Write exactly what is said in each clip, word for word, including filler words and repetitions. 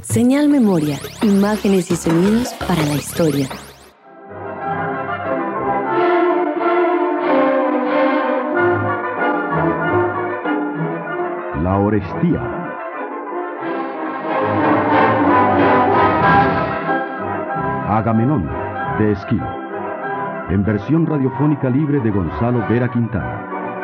Señal Memoria, imágenes y sonidos para la historia. La Orestiada. Agamenón, de Esquilo. En versión radiofónica libre de Gonzalo Vera Quintana.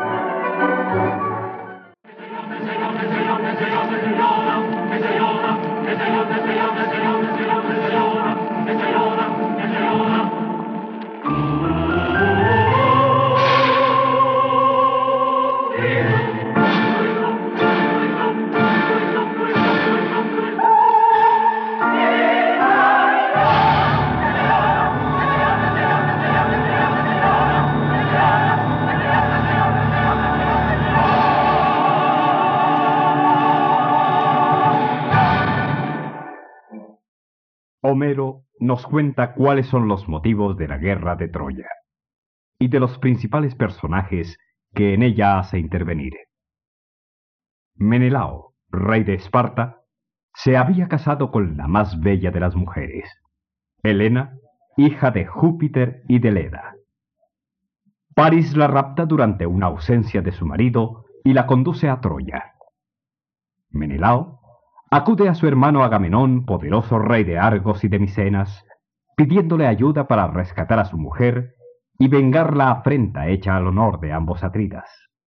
Homero nos cuenta cuáles son los motivos de la guerra de Troya y de los principales personajes que en ella hace intervenir. Menelao, rey de Esparta, se había casado con la más bella de las mujeres, Helena, hija de Júpiter y de Leda. París la rapta durante una ausencia de su marido y la conduce a Troya. Menelao acude a su hermano Agamenón, poderoso rey de Argos y de Micenas, pidiéndole ayuda para rescatar a su mujer y vengar la afrenta hecha al honor de ambos atridas.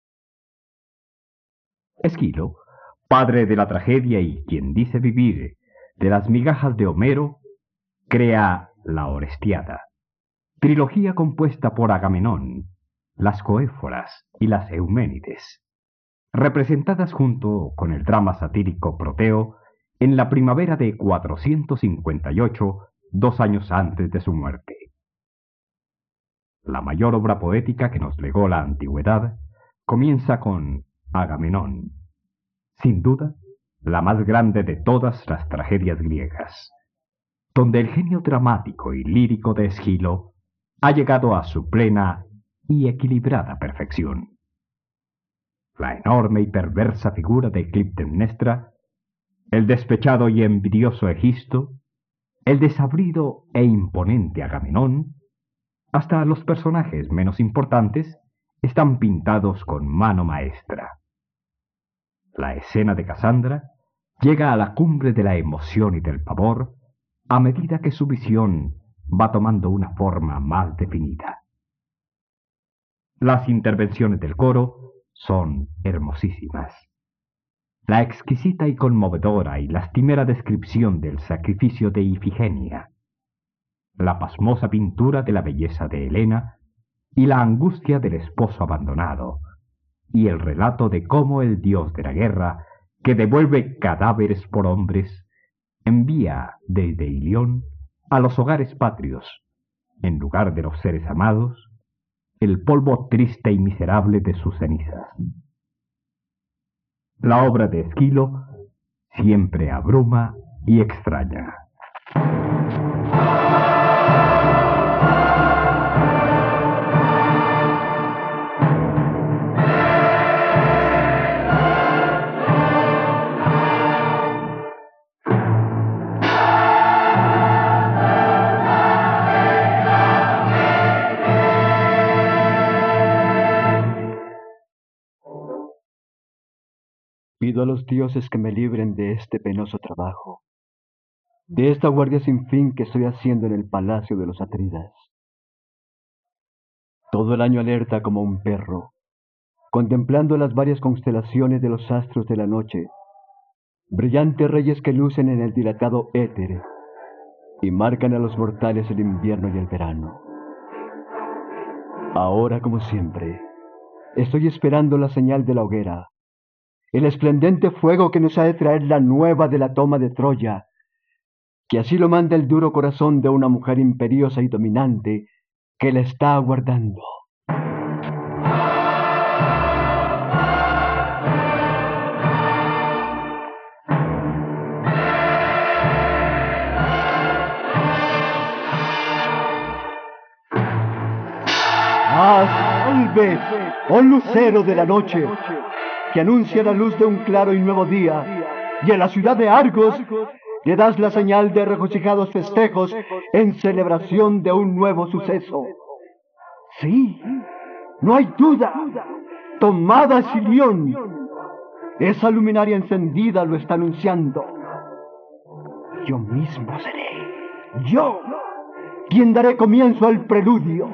Esquilo, padre de la tragedia y quien dice vivir de las migajas de Homero, crea la Orestiada, trilogía compuesta por Agamenón, las Coéforas y las Euménides, representadas junto con el drama satírico Proteo en la primavera de cuatrocientos cincuenta y ocho, dos años antes de su muerte. La mayor obra poética que nos legó la antigüedad comienza con Agamenón, sin duda la más grande de todas las tragedias griegas, donde el genio dramático y lírico de Esquilo ha llegado a su plena y equilibrada perfección. La enorme y perversa figura de Clitemnestra, el despechado y envidioso Egisto, el desabrido e imponente Agamenón, hasta los personajes menos importantes, están pintados con mano maestra. La escena de Casandra llega a la cumbre de la emoción y del pavor a medida que su visión va tomando una forma más definida. Las intervenciones del coro son hermosísimas. La exquisita y conmovedora y lastimera descripción del sacrificio de Ifigenia, la pasmosa pintura de la belleza de Helena y la angustia del esposo abandonado, y el relato de cómo el dios de la guerra, que devuelve cadáveres por hombres, envía desde Ilión a los hogares patrios, en lugar de los seres amados, el polvo triste y miserable de sus cenizas. La obra de Esquilo siempre abruma y extraña. Pido a los dioses que me libren de este penoso trabajo, de esta guardia sin fin que estoy haciendo en el palacio de los Atridas. Todo el año alerta como un perro, contemplando las varias constelaciones de los astros de la noche, brillantes reyes que lucen en el dilatado éter y marcan a los mortales el invierno y el verano. Ahora, como siempre, estoy esperando la señal de la hoguera, el esplendente fuego que nos ha de traer la nueva de la toma de Troya, que así lo manda el duro corazón de una mujer imperiosa y dominante que la está aguardando. ¡Ah, salve, oh lucero de la noche, que anuncia la luz de un claro y nuevo día, y en la ciudad de Argos le das la señal de regocijados festejos en celebración de un nuevo suceso. Sí, no hay duda. Tomada Silión. Esa luminaria encendida lo está anunciando. Yo mismo seré, yo, quien daré comienzo al preludio.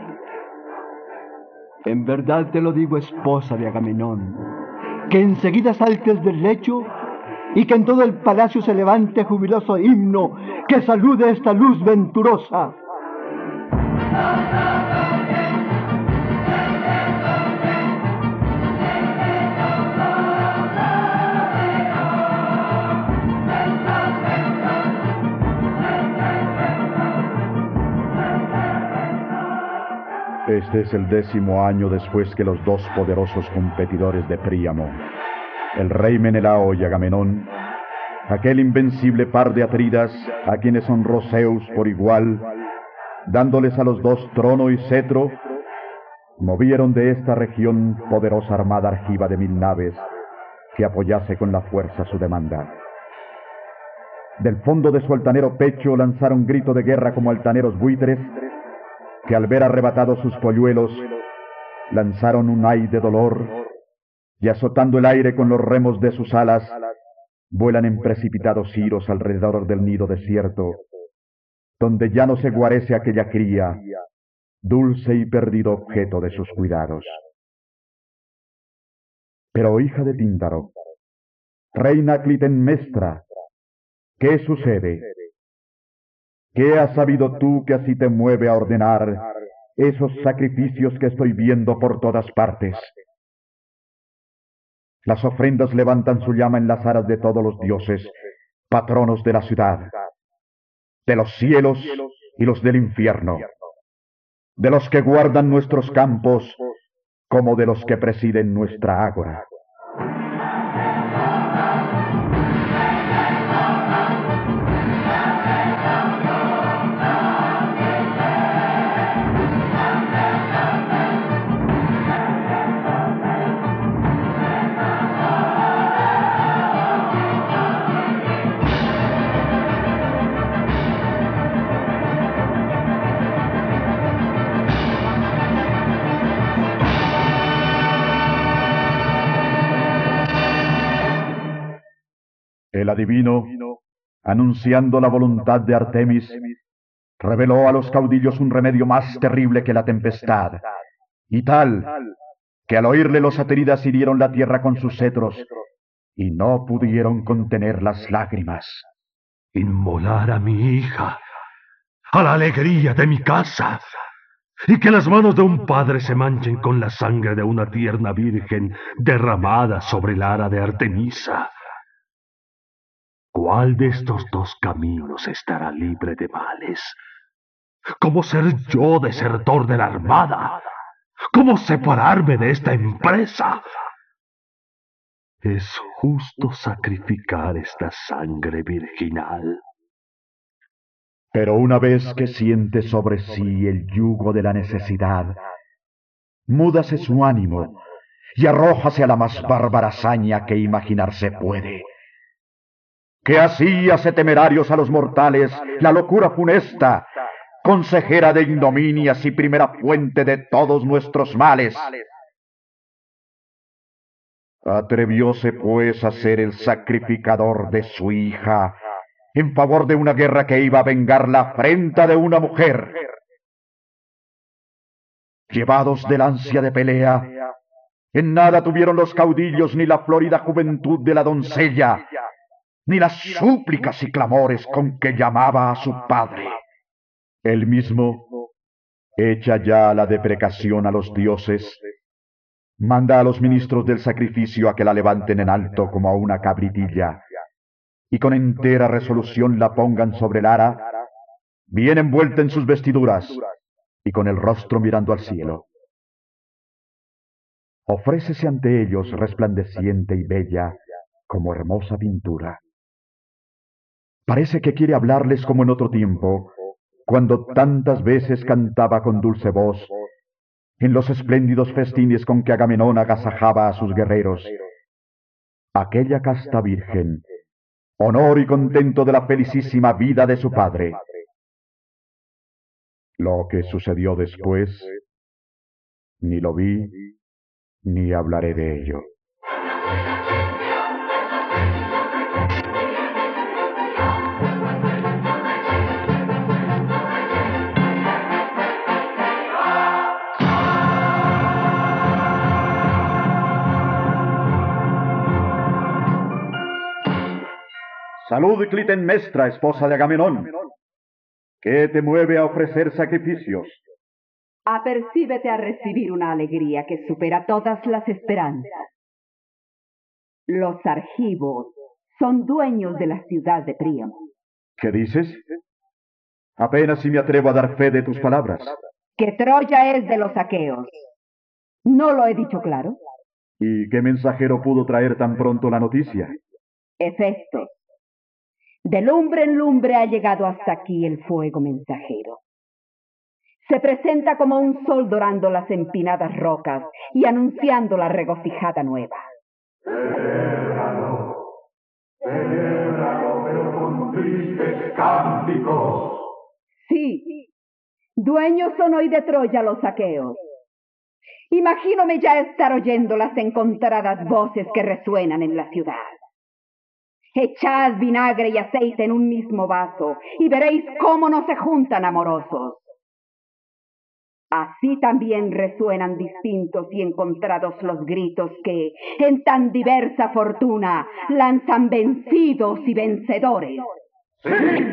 En verdad te lo digo, esposa de Agamenón, que enseguida saltes del lecho y que en todo el palacio se levante jubiloso himno que salude esta luz venturosa. Este es el décimo año después que los dos poderosos competidores de Príamo, el rey Menelao y Agamenón, aquel invencible par de Atridas, a quienes honró Zeus por igual, dándoles a los dos trono y cetro, movieron de esta región poderosa armada argiva de mil naves que apoyase con la fuerza su demanda. Del fondo de su altanero pecho lanzaron grito de guerra como altaneros buitres, que al ver arrebatados sus polluelos, lanzaron un ay de dolor, y azotando el aire con los remos de sus alas, vuelan en precipitados giros alrededor del nido desierto, donde ya no se guarece aquella cría, dulce y perdido objeto de sus cuidados. Pero hija de Tíndaro, reina Clitemnestra, ¿qué sucede? ¿Qué has sabido tú que así te mueve a ordenar esos sacrificios que estoy viendo por todas partes? Las ofrendas levantan su llama en las aras de todos los dioses, patronos de la ciudad, de los cielos y los del infierno, de los que guardan nuestros campos como de los que presiden nuestra ágora. El adivino, anunciando la voluntad de Artemis, reveló a los caudillos un remedio más terrible que la tempestad, y tal, que al oírle los atridas hirieron la tierra con sus cetros, y no pudieron contener las lágrimas. Inmolar a mi hija, a la alegría de mi casa, y que las manos de un padre se manchen con la sangre de una tierna virgen derramada sobre el ara de Artemisa. ¿Cuál de estos dos caminos estará libre de males? ¿Cómo ser yo desertor de la armada? ¿Cómo separarme de esta empresa? ¿Es justo sacrificar esta sangre virginal? Pero una vez que siente sobre sí el yugo de la necesidad, múdase su ánimo y arrójase a la más bárbara hazaña que imaginarse puede. Que así hace temerarios a los mortales la locura funesta, consejera de ignominias y primera fuente de todos nuestros males. Atrevióse pues a ser el sacrificador de su hija en favor de una guerra que iba a vengar la afrenta de una mujer. Llevados del ansia de pelea, en nada tuvieron los caudillos ni la florida juventud de la doncella, ni las súplicas y clamores con que llamaba a su padre. Él mismo, hecha ya la deprecación a los dioses, manda a los ministros del sacrificio a que la levanten en alto como a una cabritilla, y con entera resolución la pongan sobre el ara, bien envuelta en sus vestiduras, y con el rostro mirando al cielo. Ofrécese ante ellos resplandeciente y bella, como hermosa pintura. Parece que quiere hablarles como en otro tiempo, cuando tantas veces cantaba con dulce voz, en los espléndidos festines con que Agamenón agasajaba a sus guerreros. Aquella casta virgen, honor y contento de la felicísima vida de su padre. Lo que sucedió después, ni lo vi, ni hablaré de ello. Salud, Clitemnestra, esposa de Agamenón. ¿Qué te mueve a ofrecer sacrificios? Apercíbete a recibir una alegría que supera todas las esperanzas. Los argivos son dueños de la ciudad de Príamo. ¿Qué dices? Apenas si me atrevo a dar fe de tus palabras. Que Troya es de los aqueos. ¿No lo he dicho claro? ¿Y qué mensajero pudo traer tan pronto la noticia? Hefesto. De lumbre en lumbre ha llegado hasta aquí el fuego mensajero. Se presenta como un sol dorando las empinadas rocas y anunciando la regocijada nueva. Celébralo, celébralo, pero con tristes cánticos. Sí, dueños son hoy de Troya los aqueos. Imagínome ya estar oyendo las encontradas voces que resuenan en la ciudad. Echad vinagre y aceite en un mismo vaso y veréis cómo no se juntan amorosos. Así también resuenan distintos y encontrados los gritos que, en tan diversa fortuna, lanzan vencidos y vencedores. ¡Sí!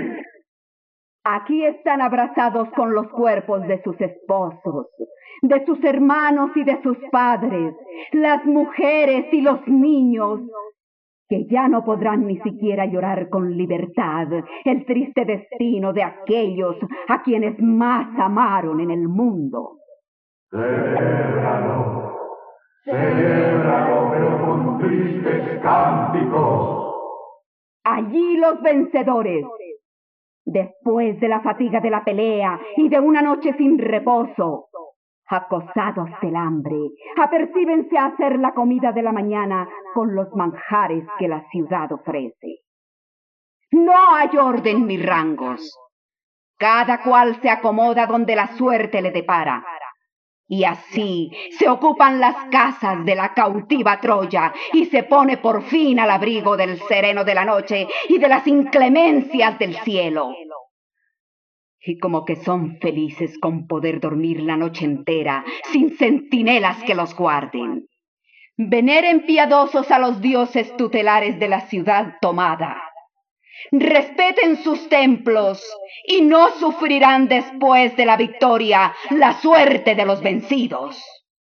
Aquí están abrazados con los cuerpos de sus esposos, de sus hermanos y de sus padres, las mujeres y los niños, que ya no podrán ni siquiera llorar con libertad el triste destino de aquellos a quienes más amaron en el mundo. Celébralo, celébralo, pero con tristes cánticos. Allí los vencedores, después de la fatiga de la pelea y de una noche sin reposo, acosados del hambre, apercíbense a hacer la comida de la mañana con los manjares que la ciudad ofrece. No hay orden ni rangos. Cada cual se acomoda donde la suerte le depara. Y así se ocupan las casas de la cautiva Troya y se pone por fin al abrigo del sereno de la noche y de las inclemencias del cielo. Y como que son felices con poder dormir la noche entera, sin centinelas que los guarden. Veneren piadosos a los dioses tutelares de la ciudad tomada. Respeten sus templos y no sufrirán después de la victoria la suerte de los vencidos.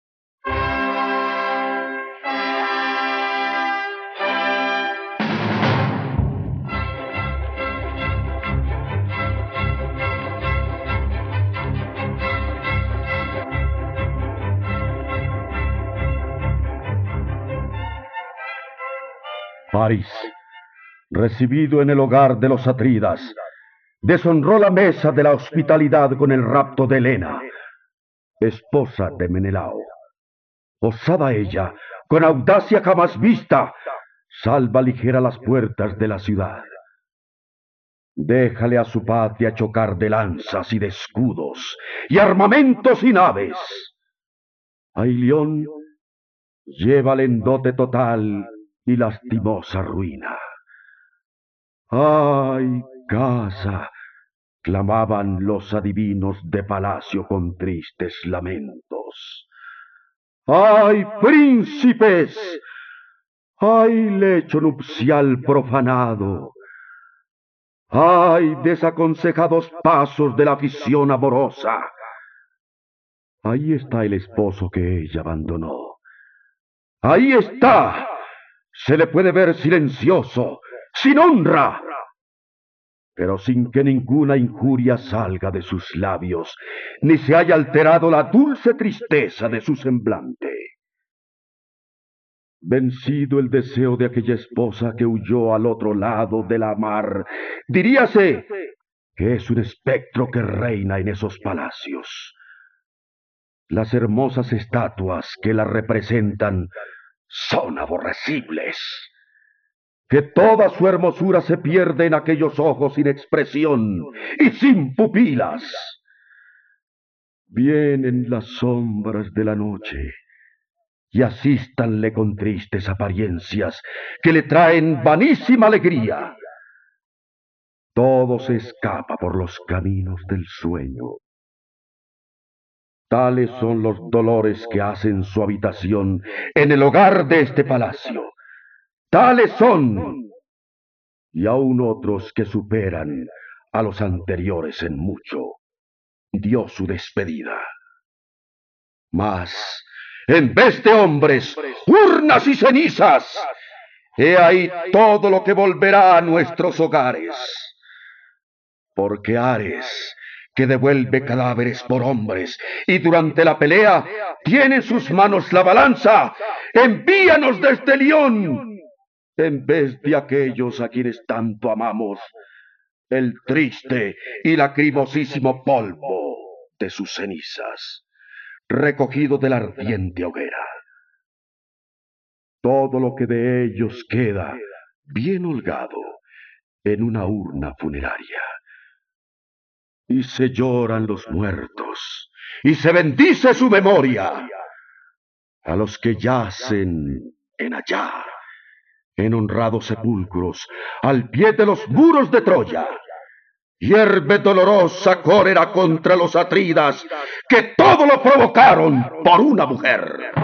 París, recibido en el hogar de los atridas, deshonró la mesa de la hospitalidad con el rapto de Helena, esposa de Menelao. Osada ella, con audacia jamás vista, salva ligera las puertas de la ciudad. Déjale a su patria chocar de lanzas y de escudos, y armamentos y naves. A Ilión llévale en dote total y lastimosa ruina. ¡Ay, casa! Clamaban los adivinos de palacio con tristes lamentos. ¡Ay, príncipes! ¡Ay, lecho nupcial profanado! ¡Ay, desaconsejados pasos de la afición amorosa! Ahí está el esposo que ella abandonó. ¡Ahí está! Se le puede ver silencioso, sin honra, pero sin que ninguna injuria salga de sus labios, ni se haya alterado la dulce tristeza de su semblante. Vencido el deseo de aquella esposa que huyó al otro lado de la mar, diríase que es un espectro que reina en esos palacios. Las hermosas estatuas que la representan son aborrecibles. que toda su hermosura se pierde en aquellos ojos sin expresión y sin pupilas. Vienen las sombras de la noche y asístanle con tristes apariencias que le traen vanísima alegría. Todo se escapa por los caminos del sueño. Tales son los dolores que hacen su habitación en el hogar de este palacio. Tales son, y aún otros que superan a los anteriores en mucho, dio su despedida. Mas, en vez de hombres, urnas y cenizas, he ahí todo lo que volverá a nuestros hogares. Porque Ares, que devuelve cadáveres por hombres, y durante la pelea tiene en sus manos la balanza, envíanos desde Lión, en vez de aquellos a quienes tanto amamos, el triste y lacrimosísimo polvo de sus cenizas, recogido de la ardiente hoguera. Todo lo que de ellos queda, bien holgado, en una urna funeraria. Y se lloran los muertos, y se bendice su memoria. A los que yacen en allá, en honrados sepulcros, al pie de los muros de Troya, hierve dolorosa cólera contra los atridas, que todo lo provocaron por una mujer.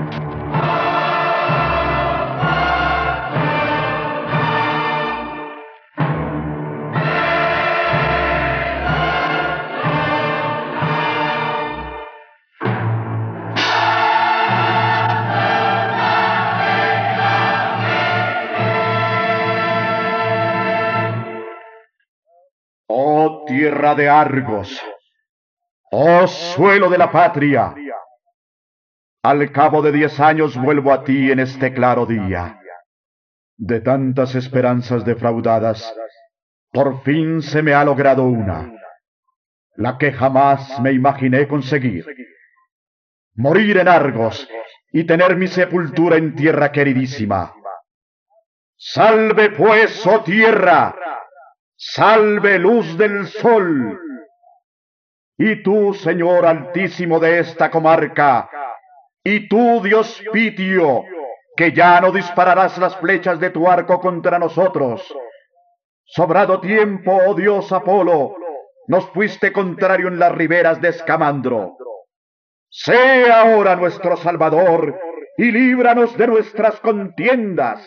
Oh tierra de Argos, oh suelo de la patria, al cabo de diez años vuelvo a ti en este claro día. De tantas esperanzas defraudadas, por fin se me ha logrado una, la que jamás me imaginé conseguir. Morir en Argos y tener mi sepultura en tierra queridísima. Salve pues, oh tierra, salve luz del sol. Y tú, Señor altísimo de esta comarca, y tú, Dios Pitio, que ya no dispararás las flechas de tu arco contra nosotros. Sobrado tiempo, oh Dios Apolo, nos fuiste contrario en las riberas de Escamandro. Sé ahora nuestro Salvador, y líbranos de nuestras contiendas.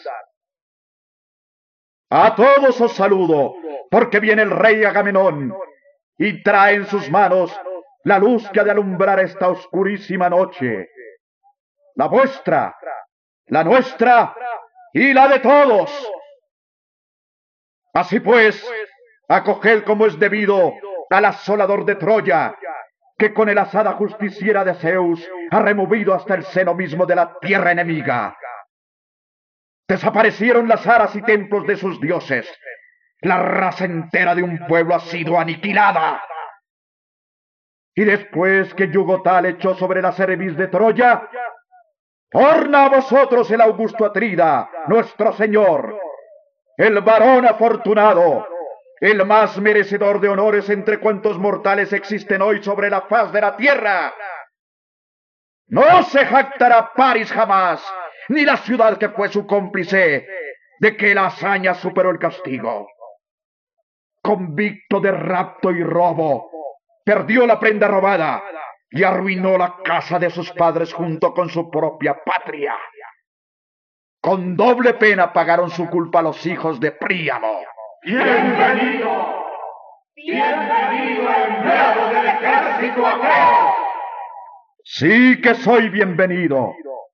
A todos os saludo, porque viene el rey Agamenón, y trae en sus manos la luz que ha de alumbrar esta oscurísima noche. La vuestra, la nuestra y la de todos. Así pues, acoged como es debido al asolador de Troya, que con el asada justiciera de Zeus ha removido hasta el seno mismo de la tierra enemiga. Desaparecieron las aras y templos de sus dioses. La raza entera de un pueblo ha sido aniquilada. Y después que yugo tal echó sobre la cerviz de Troya, orna a vosotros el augusto Atrida, nuestro señor, el varón afortunado, el más merecedor de honores entre cuantos mortales existen hoy sobre la faz de la tierra. No se jactará Paris jamás, ni la ciudad que fue su cómplice, de que la hazaña superó el castigo. Convicto de rapto y robo, perdió la prenda robada y arruinó la casa de sus padres junto con su propia patria. Con doble pena pagaron su culpa los hijos de Príamo. ¡Bienvenido! ¡Bienvenido, enviado del ejército aqueo! Sí que soy bienvenido.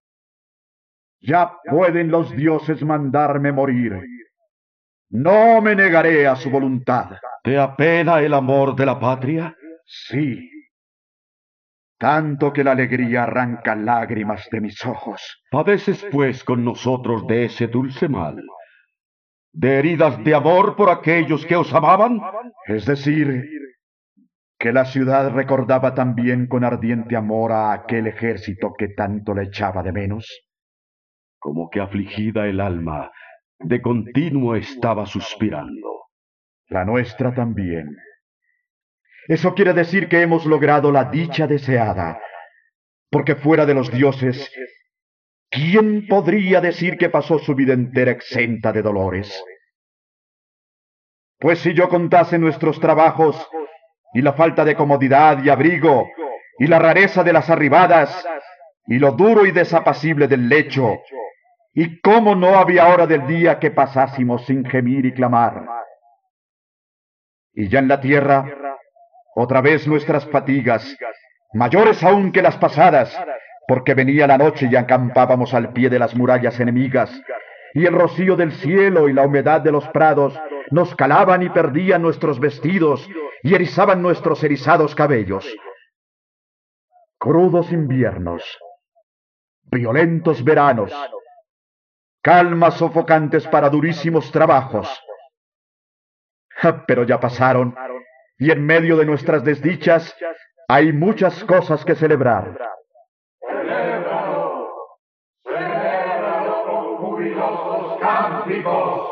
Ya pueden los dioses mandarme morir. No me negaré a su voluntad. ¿Te apena el amor de la patria? Sí. Tanto que la alegría arranca lágrimas de mis ojos. Padeces pues con nosotros de ese dulce mal, de heridas de amor por aquellos que os amaban. Es decir, que la ciudad recordaba también con ardiente amor a aquel ejército que tanto le echaba de menos. Como que afligida el alma de continuo estaba suspirando. La nuestra también. Eso quiere decir que hemos logrado la dicha deseada, porque fuera de los dioses, ¿quién podría decir que pasó su vida entera exenta de dolores? Pues si yo contase nuestros trabajos, y la falta de comodidad y abrigo, y la rareza de las arribadas, y lo duro y desapacible del lecho, y cómo no había hora del día que pasásemos sin gemir y clamar. Y ya en la tierra, otra vez nuestras fatigas, mayores aún que las pasadas, porque venía la noche y acampábamos al pie de las murallas enemigas, y el rocío del cielo y la humedad de los prados nos calaban y perdían nuestros vestidos y erizaban nuestros erizados cabellos. Crudos inviernos, violentos veranos, calmas sofocantes para durísimos trabajos. Pero ya pasaron, y en medio de nuestras desdichas hay muchas cosas que celebrar. ¡Celébralo! ¡Celébralo con jubilosos cánticos!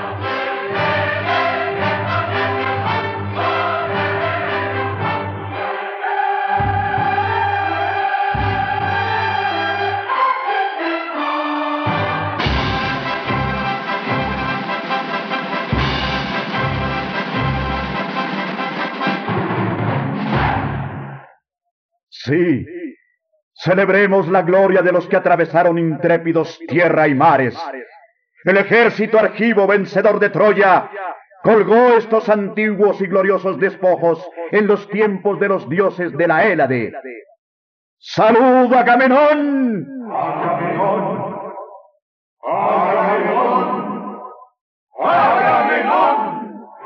Sí, celebremos la gloria de los que atravesaron intrépidos tierra y mares. El ejército argivo vencedor de Troya colgó estos antiguos y gloriosos despojos en los tiempos de los dioses de la Hélade. ¡Salud, Agamenón! ¡Agamenón! ¡Agamenón! ¡Agamenón!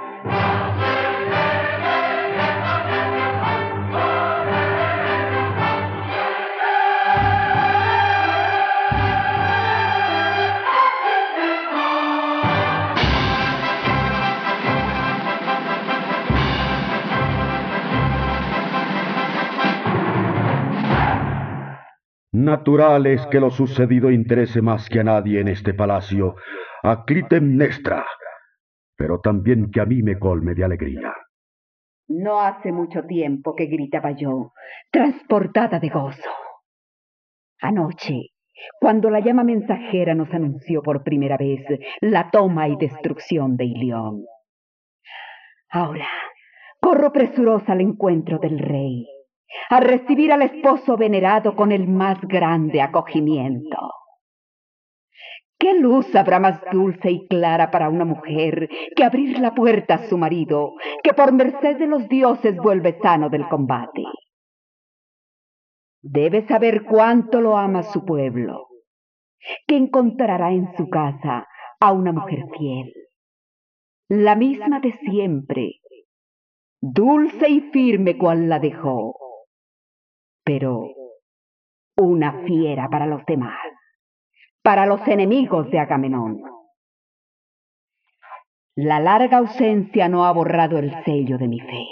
Natural es que lo sucedido interese más que a nadie en este palacio a Clitemnestra, pero también que a mí me colme de alegría. No hace mucho tiempo que gritaba yo, transportada de gozo. Anoche, cuando la llama mensajera nos anunció por primera vez la toma y destrucción de Ilión. Ahora, corro presurosa al encuentro del rey, a recibir al esposo venerado con el más grande acogimiento. ¿Qué luz habrá más dulce y clara para una mujer que abrir la puerta a su marido, que por merced de los dioses vuelve sano del combate? Debe saber cuánto lo ama su pueblo, que encontrará en su casa a una mujer fiel, la misma de siempre, dulce y firme cual la dejó, pero una fiera para los demás, para los enemigos de Agamenón. La larga ausencia no ha borrado el sello de mi fe.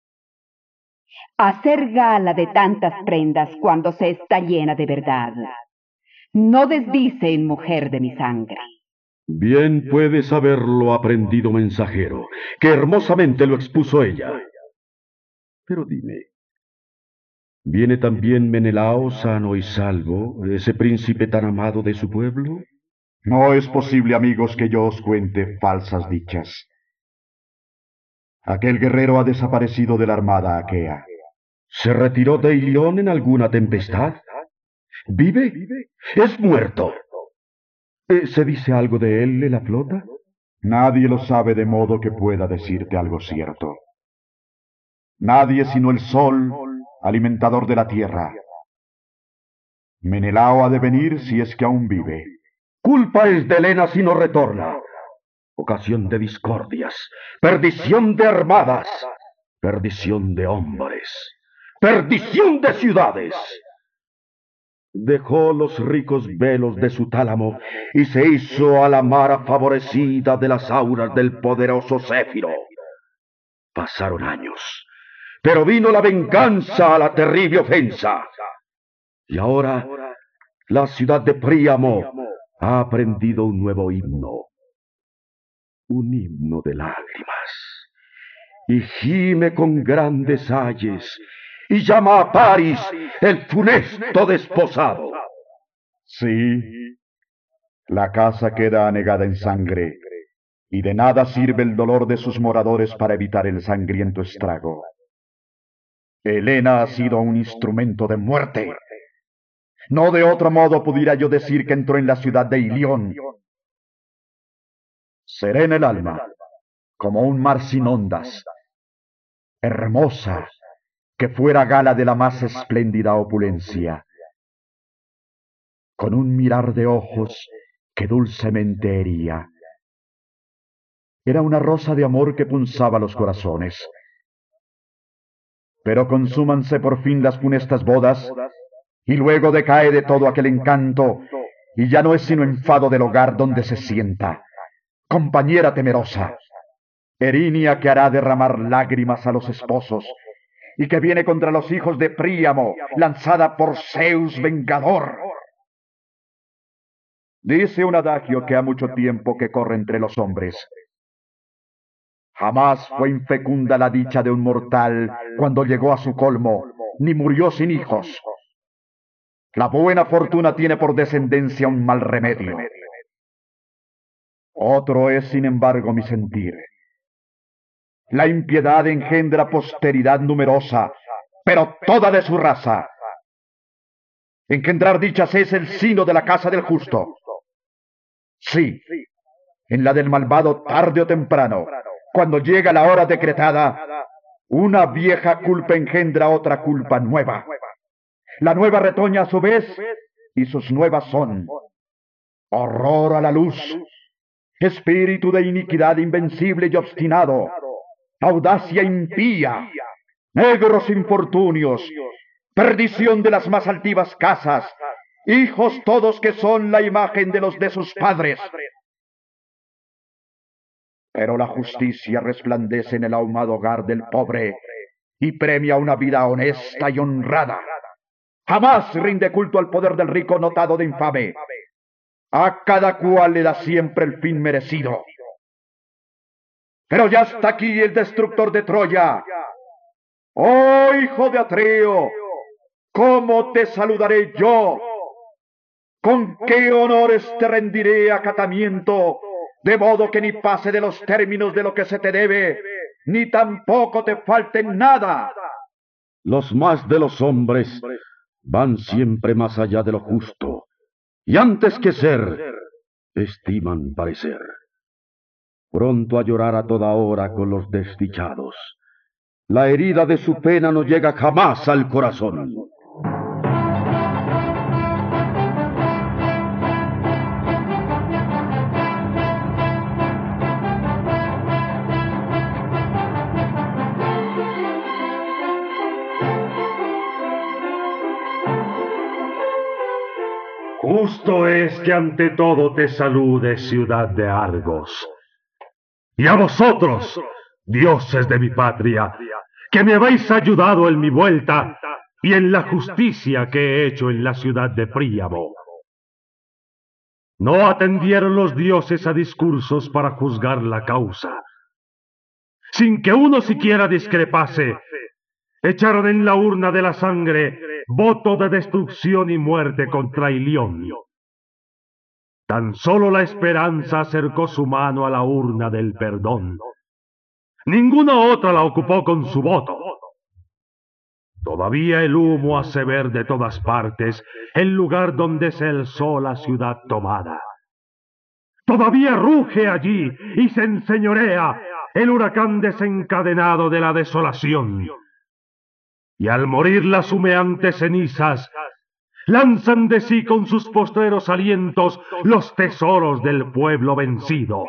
Hacer gala de tantas prendas cuando se está llena de verdad no desdice en mujer de mi sangre. Bien puedes haberlo aprendido, mensajero, que hermosamente lo expuso ella. Pero dime, ¿viene también Menelao sano y salvo, ese príncipe tan amado de su pueblo? No es posible, amigos, que yo os cuente falsas dichas. Aquel guerrero ha desaparecido de la armada aquea. ¿Se retiró de Ilión en alguna tempestad? ¿Vive? ¿Es muerto? ¿Se dice algo de él en la flota? Nadie lo sabe de modo que pueda decirte algo cierto. Nadie sino el sol, alimentador de la tierra. Menelao ha de venir si es que aún vive. Culpa es de Helena si no retorna. Ocasión de discordias, perdición de armadas, perdición de hombres, perdición de ciudades. Dejó los ricos velos de su tálamo y se hizo a la mar favorecida de las auras del poderoso Céfiro. Pasaron años, pero vino la venganza a la terrible ofensa. Y ahora la ciudad de Príamo ha aprendido un nuevo himno, un himno de lágrimas, y gime con grandes ayes, y llama a Paris el funesto desposado. Sí, la casa queda anegada en sangre, y de nada sirve el dolor de sus moradores para evitar el sangriento estrago. Helena ha sido un instrumento de muerte. No de otro modo pudiera yo decir que entró en la ciudad de Ilión. Serena el alma, como un mar sin ondas, hermosa, que fuera gala de la más espléndida opulencia, con un mirar de ojos que dulcemente hería. Era una rosa de amor que punzaba los corazones. Pero consúmanse por fin las funestas bodas, y luego decae de todo aquel encanto, y ya no es sino enfado del hogar donde se sienta. Compañera temerosa, Erinia que hará derramar lágrimas a los esposos, y que viene contra los hijos de Príamo, lanzada por Zeus vengador. Dice un adagio que ha mucho tiempo que corre entre los hombres. Jamás fue infecunda la dicha de un mortal cuando llegó a su colmo, ni murió sin hijos. La buena fortuna tiene por descendencia un mal remedio. Otro es, sin embargo, mi sentir. La impiedad engendra posteridad numerosa, pero toda de su raza. Engendrar dichas es el sino de la casa del justo. Sí, en la del malvado tarde o temprano, cuando llega la hora decretada, una vieja culpa engendra otra culpa nueva. La nueva retoña a su vez, y sus nuevas son horror a la luz, espíritu de iniquidad invencible y obstinado, audacia impía, negros infortunios, perdición de las más altivas casas, hijos todos que son la imagen de los de sus padres. Pero la justicia resplandece en el ahumado hogar del pobre y premia una vida honesta y honrada. Jamás rinde culto al poder del rico notado de infame. A cada cual le da siempre el fin merecido. Pero ya está aquí el destructor de Troya. ¡Oh, hijo de Atreo! ¿Cómo te saludaré yo? ¿Con qué honores te rendiré acatamiento? De modo que ni pase de los términos de lo que se te debe, ni tampoco te falte nada. Los más de los hombres van siempre más allá de lo justo, y antes que ser, estiman parecer. Pronto a llorar a toda hora con los desdichados. La herida de su pena no llega jamás al corazón. Justo es que ante todo te salude, ciudad de Argos. Y a vosotros, dioses de mi patria, que me habéis ayudado en mi vuelta y en la justicia que he hecho en la ciudad de Príamo. No atendieron los dioses a discursos para juzgar la causa. Sin que uno siquiera discrepase, echaron en la urna de la sangre voto de destrucción y muerte contra Ilión. Tan solo la esperanza acercó su mano a la urna del perdón. Ninguna otra la ocupó con su voto. Todavía el humo hace ver de todas partes el lugar donde se alzó la ciudad tomada. Todavía ruge allí y se enseñorea el huracán desencadenado de la desolación. Y al morir las humeantes cenizas, lanzan de sí con sus postreros alientos los tesoros del pueblo vencido.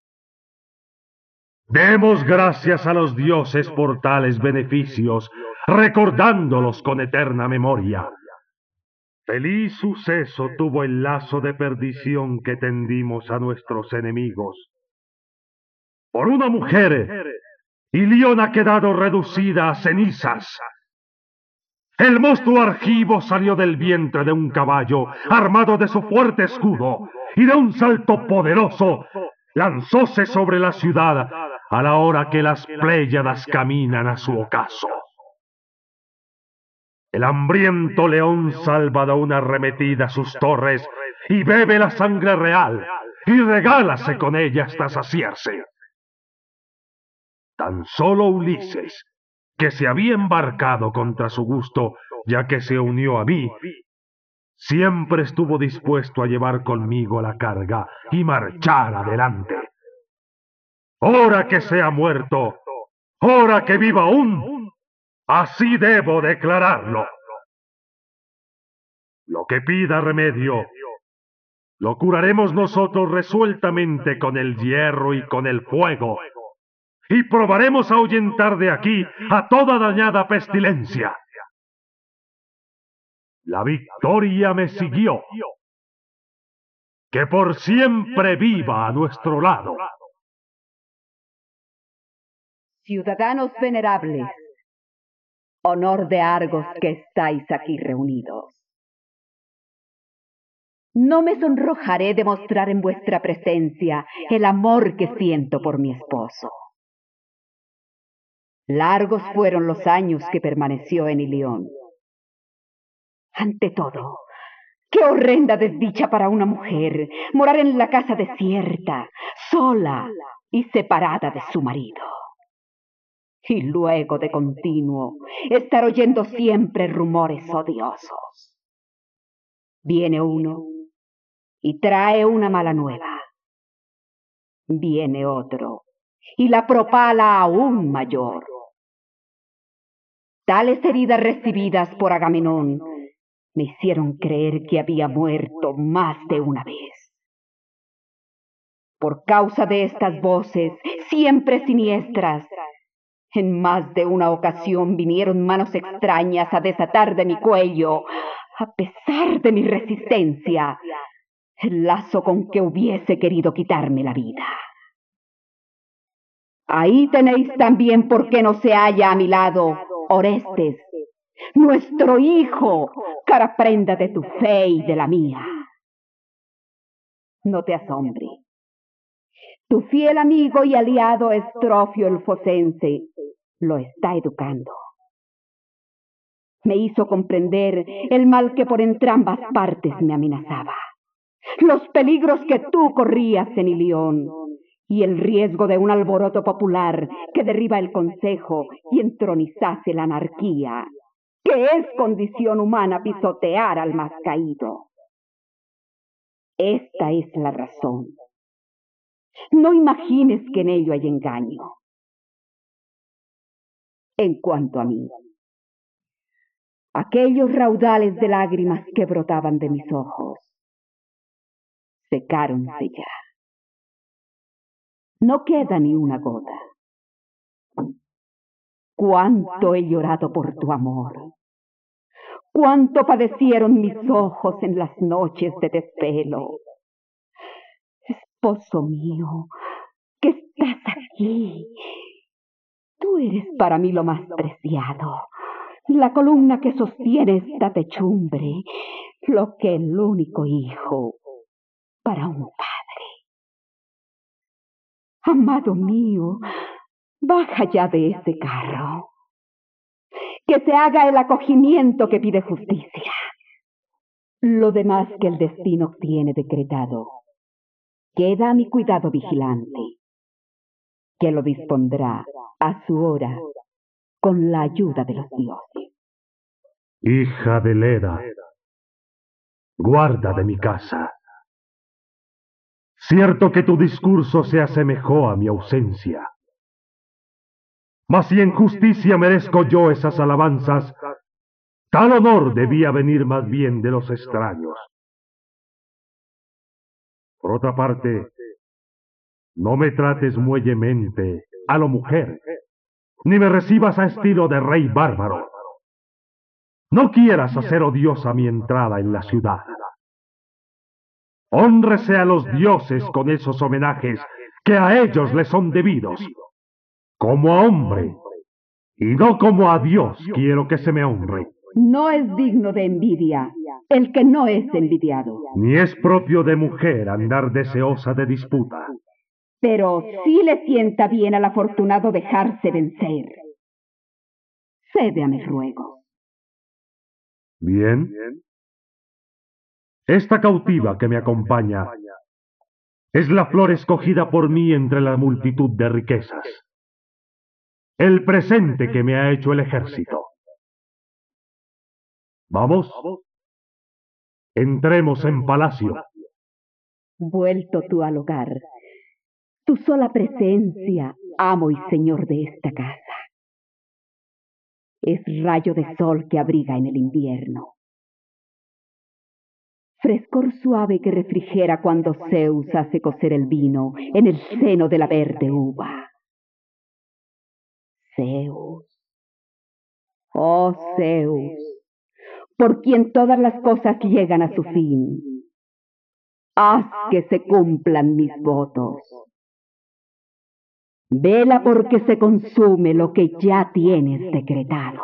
Demos gracias a los dioses por tales beneficios, recordándolos con eterna memoria. Feliz suceso tuvo el lazo de perdición que tendimos a nuestros enemigos. Por una mujer, Ilión ha quedado reducida a cenizas. El monstruo Argivo salió del vientre de un caballo, armado de su fuerte escudo, y de un salto poderoso lanzóse sobre la ciudad a la hora que las Pléyadas caminan a su ocaso. El hambriento león salva de una arremetida sus torres y bebe la sangre real y regálase con ella hasta saciarse. Tan solo Ulises, que se había embarcado contra su gusto, ya que se unió a mí, siempre estuvo dispuesto a llevar conmigo la carga y marchar adelante. Ahora que se ha muerto, ahora que viva aún, así debo declararlo. Lo que pida remedio, lo curaremos nosotros resueltamente con el hierro y con el fuego, y probaremos ahuyentar de aquí a toda dañada pestilencia. La victoria me siguió. Que por siempre viva a nuestro lado. Ciudadanos venerables, honor de Argos que estáis aquí reunidos. No me sonrojaré de mostrar en vuestra presencia el amor que siento por mi esposo. Largos fueron los años que permaneció en Ilión. Ante todo, qué horrenda desdicha para una mujer morar en la casa desierta, sola y separada de su marido. Y luego de continuo estar oyendo siempre rumores odiosos. Viene uno y trae una mala nueva. Viene otro y la propala aún mayor. Tales heridas recibidas por Agamenón me hicieron creer que había muerto más de una vez. Por causa de estas voces, siempre siniestras, en más de una ocasión vinieron manos extrañas a desatar de mi cuello, a pesar de mi resistencia, el lazo con que hubiese querido quitarme la vida. Ahí tenéis también por qué no se halla a mi lado Orestes, nuestro hijo, cara prenda de tu fe y de la mía. No te asombre. Tu fiel amigo y aliado Estrofio el focense lo está educando. Me hizo comprender el mal que por entrambas partes me amenazaba, los peligros que tú corrías en Ilión y el riesgo de un alboroto popular que derriba el consejo y entronizase la anarquía, que es condición humana pisotear al más caído. Esta es la razón. No imagines que en ello hay engaño. En cuanto a mí, aquellos raudales de lágrimas que brotaban de mis ojos secáronse ya. No queda ni una gota. Cuánto he llorado por tu amor. Cuánto padecieron mis ojos en las noches de desvelo. Esposo mío, que estás aquí. Tú eres para mí lo más preciado, la columna que sostiene esta techumbre, lo que el único hijo para un padre. Amado mío, baja ya de ese carro. Que se haga el acogimiento que pide justicia. Lo demás que el destino tiene decretado queda a mi cuidado vigilante, que lo dispondrá a su hora con la ayuda de los dioses. Hija de Leda, guarda de mi casa. Cierto que tu discurso se asemejó a mi ausencia. Mas si en justicia merezco yo esas alabanzas, tal honor debía venir más bien de los extraños. Por otra parte, no me trates muellemente a lo mujer, ni me recibas a estilo de rey bárbaro. No quieras hacer odiosa mi entrada en la ciudad. Hónrese a los dioses con esos homenajes que a ellos les son debidos. Como a hombre, y no como a Dios quiero que se me honre. No es digno de envidia el que no es envidiado. Ni es propio de mujer andar deseosa de disputa. Pero sí le sienta bien al afortunado dejarse vencer. Cede a mis ruegos. Bien. Esta cautiva que me acompaña es la flor escogida por mí entre la multitud de riquezas. El presente que me ha hecho el ejército. Vamos. Entremos en palacio. Vuelto tú al hogar, tu sola presencia, amo y señor de esta casa. Es rayo de sol que abriga en el invierno. Frescor suave que refrigera cuando Zeus hace cocer el vino en el seno de la verde uva. Zeus, oh Zeus, por quien todas las cosas llegan a su fin, haz que se cumplan mis votos. Vela porque se consume lo que ya tienes decretado.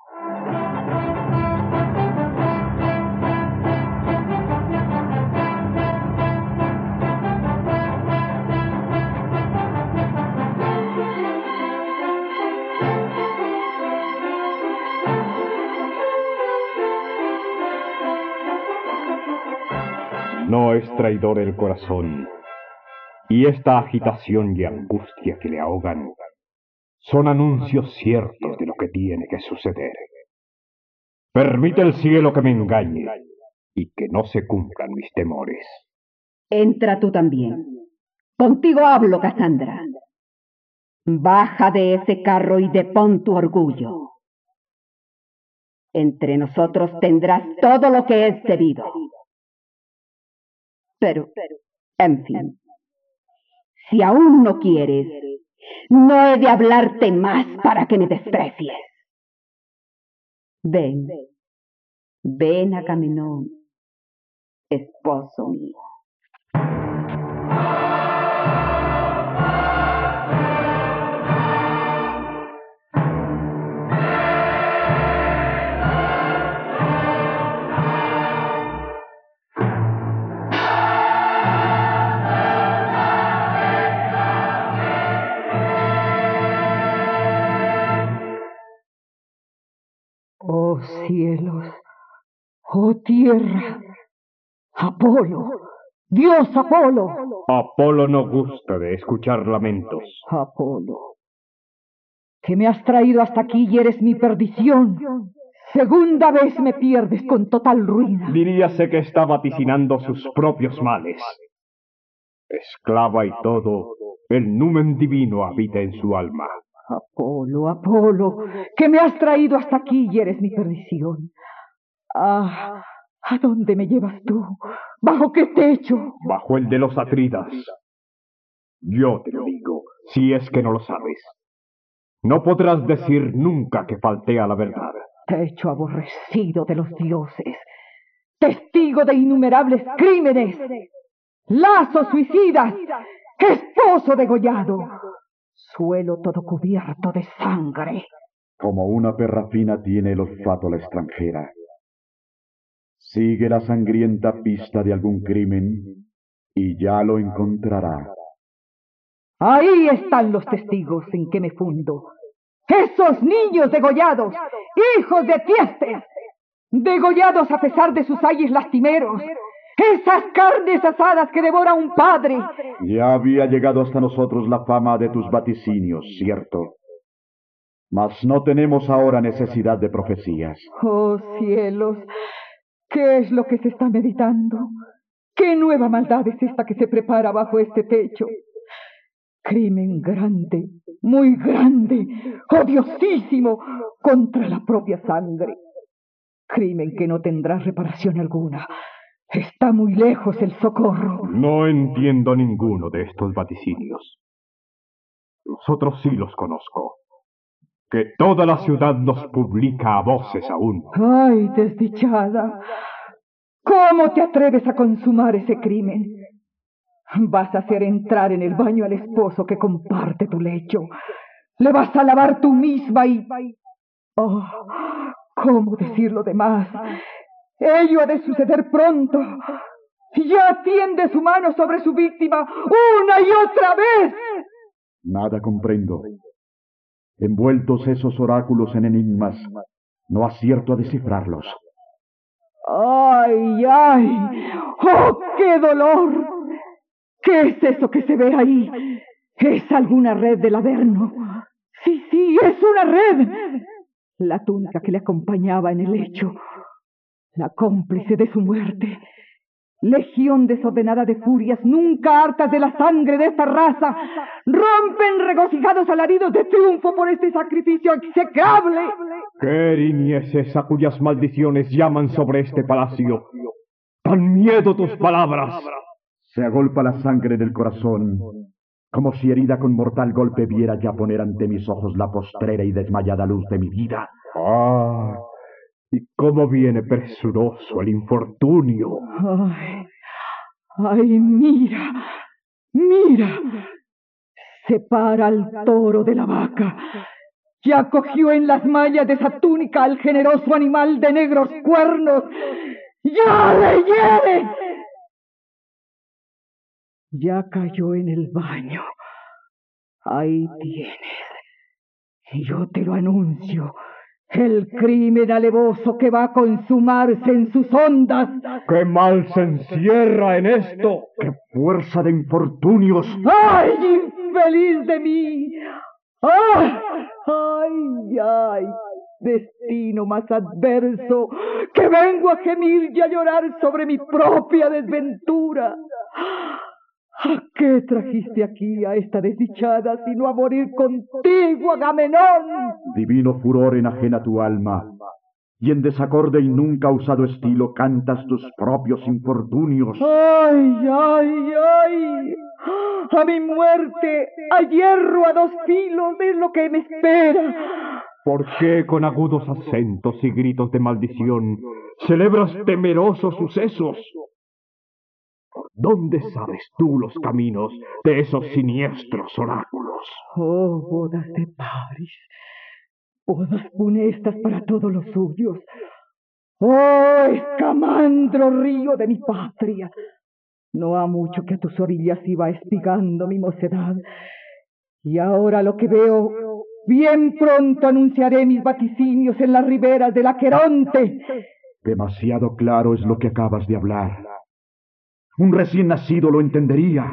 No es traidor el corazón, y esta agitación y angustia que le ahogan son anuncios ciertos de lo que tiene que suceder. Permite el cielo que me engañe y que no se cumplan mis temores. Entra tú también. Contigo hablo, Casandra. Baja de ese carro y depón tu orgullo. Entre nosotros tendrás todo lo que es debido. Pero, en fin, si aún no quieres, no he de hablarte más para que me desprecies. Ven, ven Agamenón, esposo mío. Oh cielos, oh tierra, Apolo, Dios Apolo. Apolo no gusta de escuchar lamentos. Apolo, que me has traído hasta aquí y eres mi perdición. Segunda vez me pierdes con total ruina. Diríase que está vaticinando sus propios males. Esclava y todo, el numen divino habita en su alma. Apolo, Apolo, que me has traído hasta aquí y eres mi perdición. Ah, ¿a dónde me llevas tú? ¿Bajo qué techo? Bajo el de los Atridas. Yo te lo digo, si es que no lo sabes. No podrás decir nunca que falté a la verdad. Techo aborrecido de los dioses, testigo de innumerables crímenes, lazos suicidas, esposo degollado, suelo todo cubierto de sangre. Como una perra fina tiene el olfato la extranjera. Sigue la sangrienta pista de algún crimen y ya lo encontrará. Ahí están los testigos en que me fundo. Esos niños degollados, hijos de Tiestes, degollados a pesar de sus ayes lastimeros. Esas carnes asadas que devora un padre. Ya había llegado hasta nosotros la fama de tus vaticinios, cierto. Mas no tenemos ahora necesidad de profecías. Oh cielos, ¿qué es lo que se está meditando? ¿Qué nueva maldad es esta que se prepara bajo este techo? Crimen grande, muy grande, odiosísimo, contra la propia sangre. Crimen que no tendrá reparación alguna. Está muy lejos el socorro. No entiendo ninguno de estos vaticinios. Los otros sí los conozco. Que toda la ciudad los publica a voces aún. ¡Ay, desdichada! ¿Cómo te atreves a consumar ese crimen? Vas a hacer entrar en el baño al esposo que comparte tu lecho. Le vas a lavar tú misma y... Oh, ¿cómo decir lo demás? Ello ha de suceder pronto. Ya tiende su mano sobre su víctima una y otra vez. Nada comprendo. Envueltos esos oráculos en enigmas, no acierto a descifrarlos. ¡Ay, ay! ¡Oh, qué dolor! ¿Qué es eso que se ve ahí? ¿Es alguna red del Averno? Sí, sí, es una red. La túnica que le acompañaba en el lecho. La cómplice de su muerte. Legión desordenada de furias, nunca hartas de la sangre de esta raza, rompen regocijados alaridos de triunfo por este sacrificio execrable. ¿Qué Erin es esa cuyas maldiciones llaman sobre este palacio? Dan miedo tus palabras. Se agolpa la sangre del corazón, como si herida con mortal golpe viera ya poner ante mis ojos la postrera y desmayada luz de mi vida. Ah, y cómo viene presuroso el infortunio. Ay, ay, mira, mira. Separa al toro de la vaca. Ya cogió en las mallas de esa túnica al generoso animal de negros cuernos. ¡Ya le hiere! Ya cayó en el baño. Ahí tienes. Yo te lo anuncio. El crimen alevoso que va a consumarse en sus ondas. ¡Qué mal se encierra en esto! ¡Qué fuerza de infortunios! ¡Ay, infeliz de mí! ¡Ay, ay, ay! Destino más adverso, que vengo a gemir y a llorar sobre mi propia desventura. ¿A qué trajiste aquí a esta desdichada sino a morir contigo, Agamenón? Divino furor enajena tu alma, y en desacorde y nunca usado estilo cantas tus propios infortunios. ¡Ay, ay, ay! A mi muerte, a hierro a dos filos, es lo que me espera. ¿Por qué con agudos acentos y gritos de maldición celebras temerosos sucesos? ¿Dónde sabes tú los caminos de esos siniestros oráculos? Oh, bodas de París, bodas funestas para todos los suyos. Oh, escamandro río de mi patria. No ha mucho que a tus orillas iba espigando mi mocedad. Y ahora lo que veo, bien pronto anunciaré mis vaticinios en las riberas del Aqueronte. Demasiado claro es lo que acabas de hablar. Un recién nacido lo entendería.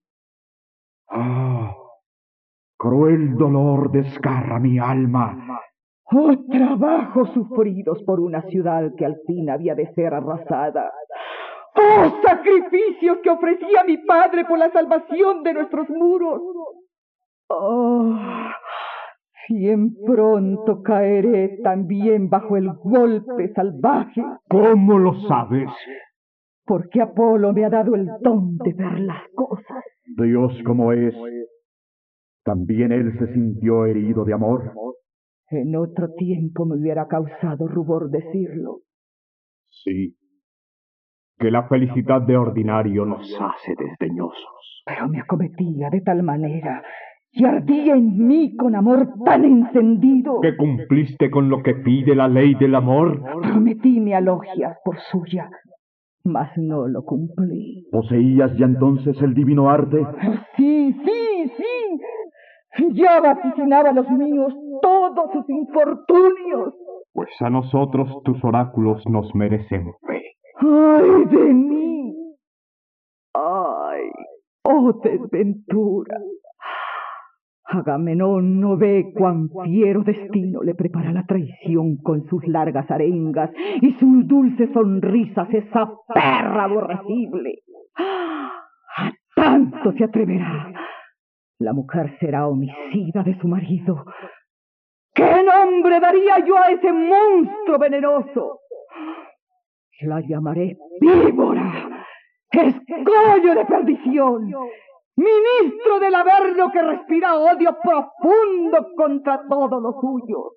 Ah, cruel dolor desgarra mi alma. Oh, trabajos sufridos por una ciudad que al fin había de ser arrasada. ¡Oh, sacrificios que ofrecía mi padre por la salvación de nuestros muros! ¡Oh, bien pronto caeré también bajo el golpe salvaje! ¿Cómo lo sabes? Porque Apolo me ha dado el don de ver las cosas. Dios como es, ¿también él se sintió herido de amor? En otro tiempo me hubiera causado rubor decirlo. Sí, que la felicidad de ordinario nos hace desdeñosos. Pero me acometía de tal manera y ardía en mí con amor tan encendido que cumpliste con lo que pide la ley del amor. Prometíme a Logias por suya, mas no lo cumplí. ¿Poseías ya entonces el divino arte? Sí, sí, sí. Ya vaticinaba los míos todos sus infortunios. Pues a nosotros tus oráculos nos merecen fe. ¡Ay de mí! ¡Ay! ¡Oh, desventura! Agamenón no ve cuán fiero destino le prepara la traición con sus largas arengas y sus dulces sonrisas, esa perra aborrecible. A tanto se atreverá. La mujer será homicida de su marido. ¿Qué nombre daría yo a ese monstruo venenoso? La llamaré víbora, escollo de perdición, ministro del Averno que respira odio profundo contra todos los suyos.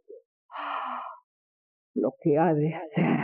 Lo que ha de ser,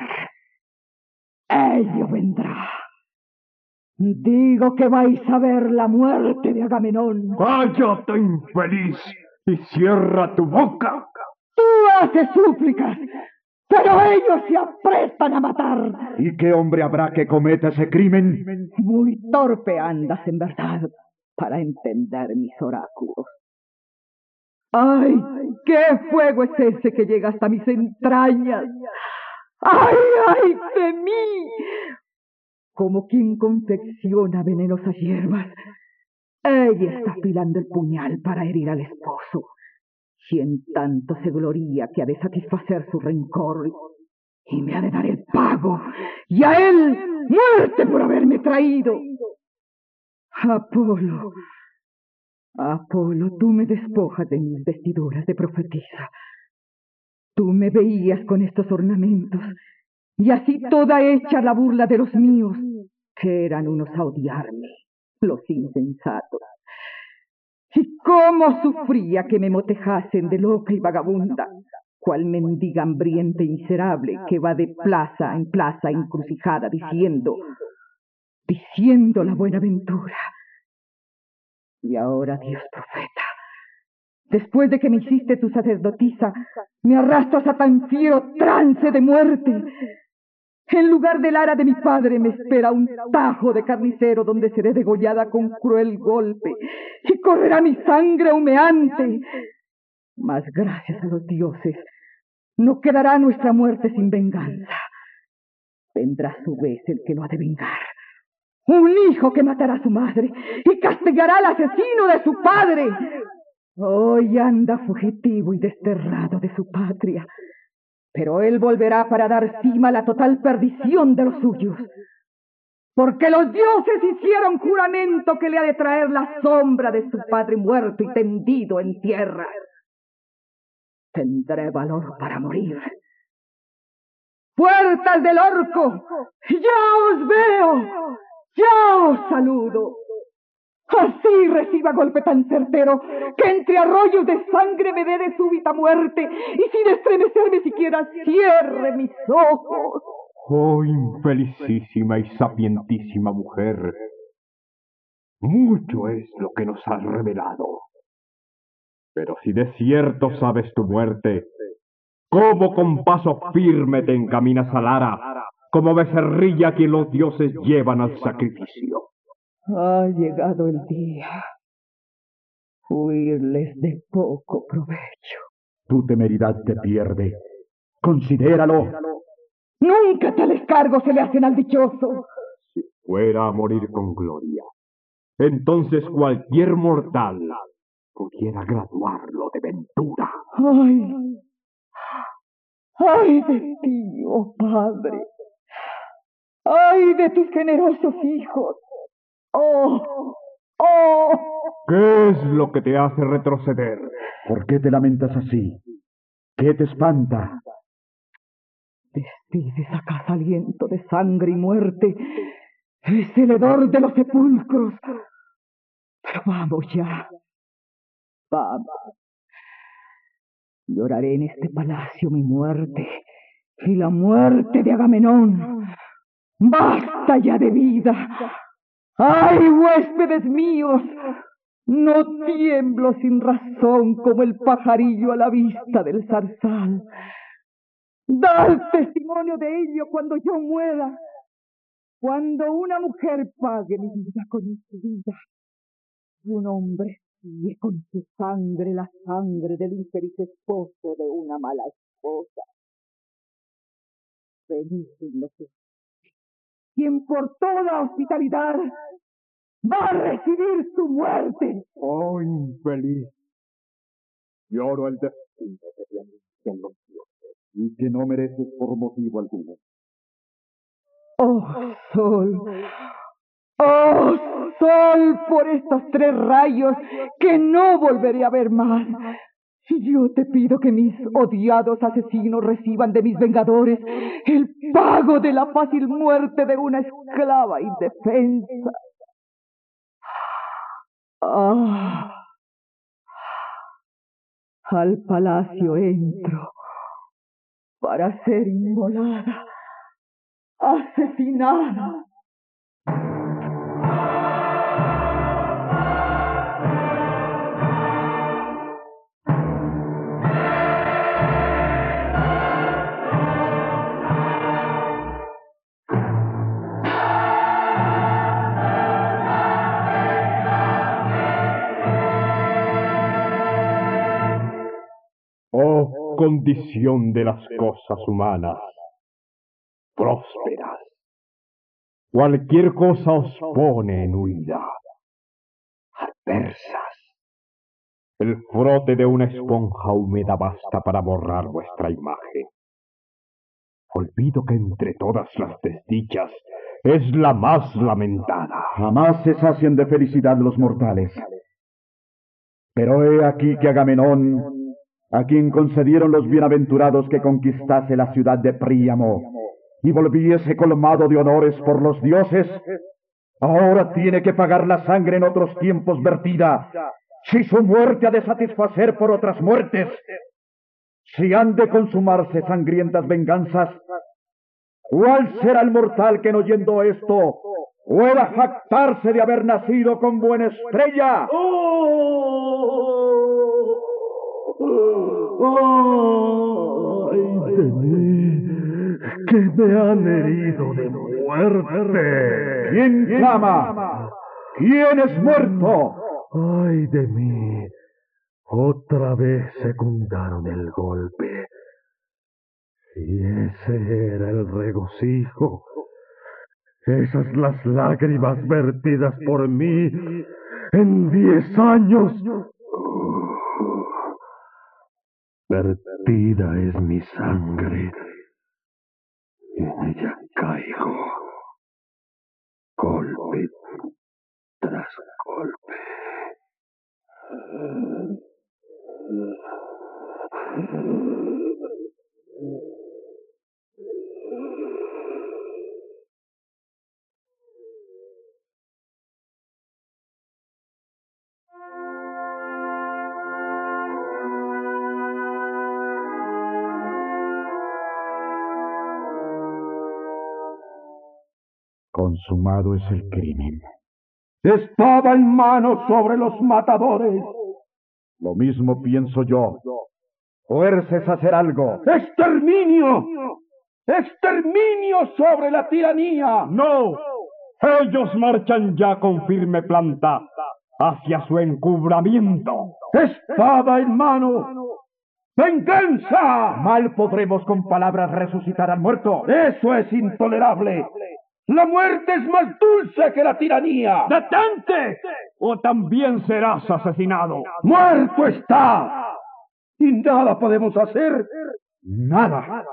ello vendrá. Digo que vais a ver la muerte de Agamenón. ¡Cállate, infeliz! ¡Y cierra tu boca! Tú haces súplicas. pero ellos se aprestan a matar. ¿Y qué hombre habrá que cometa ese crimen? Muy torpe andas, en verdad, para entender mis oráculos. ¡Ay! ¡Qué fuego es ese que llega hasta mis entrañas! ¡Ay, ay de mí! Como quien confecciona venenosas hierbas, ella está afilando el puñal para herir al esposo, y en tanto se gloría que ha de satisfacer su rencor, y me ha de dar el pago, y a él muerte por haberme traído. Apolo, Apolo, tú me despojas de mis vestiduras de profetisa. Tú me veías con estos ornamentos, y así toda hecha la burla de los míos, que eran unos a odiarme, los insensatos. Y cómo sufría que me motejasen de loca y vagabunda, cual mendiga hambrienta y miserable que va de plaza en plaza encrucijada diciendo, diciendo la buena ventura. Y ahora, Dios profeta, después de que me hiciste tu sacerdotisa, me arrastras a tan fiero trance de muerte. En lugar del ara de mi padre me espera un tajo de carnicero donde seré degollada con cruel golpe y correrá mi sangre humeante. Mas gracias a los dioses, no quedará nuestra muerte sin venganza. Vendrá a su vez el que lo ha de vengar. Un hijo que matará a su madre y castigará al asesino de su padre. Hoy anda fugitivo y desterrado de su patria, pero él volverá para dar cima a la total perdición de los suyos. Porque los dioses hicieron juramento que le ha de traer la sombra de su padre muerto y tendido en tierra. Tendré valor para morir. ¡Puertas del Orco! ¡Ya os veo! ¡Ya os saludo! Así reciba golpe tan certero que entre arroyos de sangre me dé de súbita muerte y sin estremecerme siquiera cierre mis ojos. Oh, infelicísima y sapientísima mujer, mucho es lo que nos has revelado. Pero si de cierto sabes tu muerte, ¿cómo con paso firme te encaminas al ara, como becerrilla a quien los dioses llevan al sacrificio? Ha llegado el día. Huirles de poco provecho. Tu temeridad te pierde. Considéralo. Nunca tales cargos se le hacen al dichoso. Si fuera a morir con gloria, entonces cualquier mortal pudiera graduarlo de ventura. ¡Ay! ¡Ay de ti, oh Padre! ¡Ay de tus generosos hijos! ¡Oh! ¡Oh! ¿Qué es lo que te hace retroceder? ¿Por qué te lamentas así? ¿Qué te espanta? Despides acá aliento de sangre y muerte, es el hedor de los sepulcros. Pero vamos ya, vamos. Lloraré en este palacio mi muerte y la muerte de Agamenón. ¡Basta ya de vida! ¡Ay, huéspedes míos! No tiemblo sin razón como el pajarillo a la vista del zarzal. Dad testimonio de ello cuando yo muera, cuando una mujer pague mi vida con su vida, y un hombre sigue con su sangre la sangre del infeliz esposo de una mala esposa. Venid lo que quien por toda hospitalidad va a recibir su muerte. Oh, infeliz, lloro el destino que te anuncian los dioses y que no mereces por motivo alguno. Oh, sol, oh, sol, por estos tres rayos que no volveré a ver más. Yo te pido que mis odiados asesinos reciban de mis vengadores el pago de la fácil muerte de una esclava indefensa. Ah, al palacio entro para ser inmolada, asesinada. Oh condición de las cosas humanas, prósperas. Cualquier cosa os pone en huida. Adversas. El frote de una esponja húmeda basta para borrar vuestra imagen. Olvido que entre todas las desdichas es la más lamentada. Jamás se sacian de felicidad los mortales. Pero he aquí que Agamenón, a quien concedieron los bienaventurados que conquistase la ciudad de Príamo y volviese colmado de honores por los dioses, ahora tiene que pagar la sangre en otros tiempos vertida, si su muerte ha de satisfacer por otras muertes, si han de consumarse sangrientas venganzas. ¿Cuál será el mortal que, no oyendo esto, pueda jactarse de haber nacido con buena estrella? ¡Oh! ¡Oh! ¡Ay de mí! ¡Que me han herido de muerte! ¿Quién clama? ¿Quién es muerto? ¡Ay de mí! Otra vez secundaron el golpe. Y ese era el regocijo. Esas las lágrimas vertidas por mí en diez años. Vertida es mi sangre. Y en ella caigo. Golpe tras golpe. Consumado es el crimen. Espada en mano sobre los matadores. Lo mismo pienso yo. Fuerces a hacer algo. ¡Exterminio! ¡Exterminio sobre la tiranía! ¡No! Ellos marchan ya con firme planta hacia su encubramiento. ¡Espada en mano! ¡Venganza! Mal podremos con palabras resucitar al muerto. ¡Eso es intolerable! ¡La muerte es más dulce que la tiranía! ¡Detente! ¡O también serás asesinado! ¡Muerto está! Y nada podemos hacer. Nada.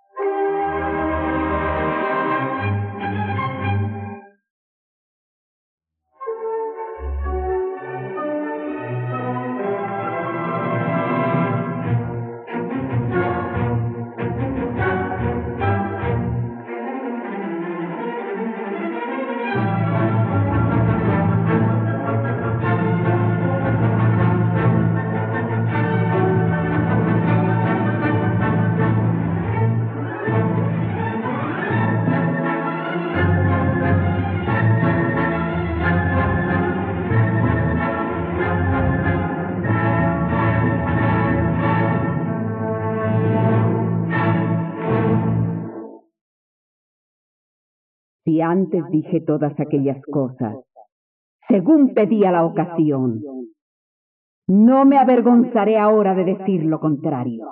Si antes dije todas aquellas cosas, según pedía la ocasión, no me avergonzaré ahora de decir lo contrario.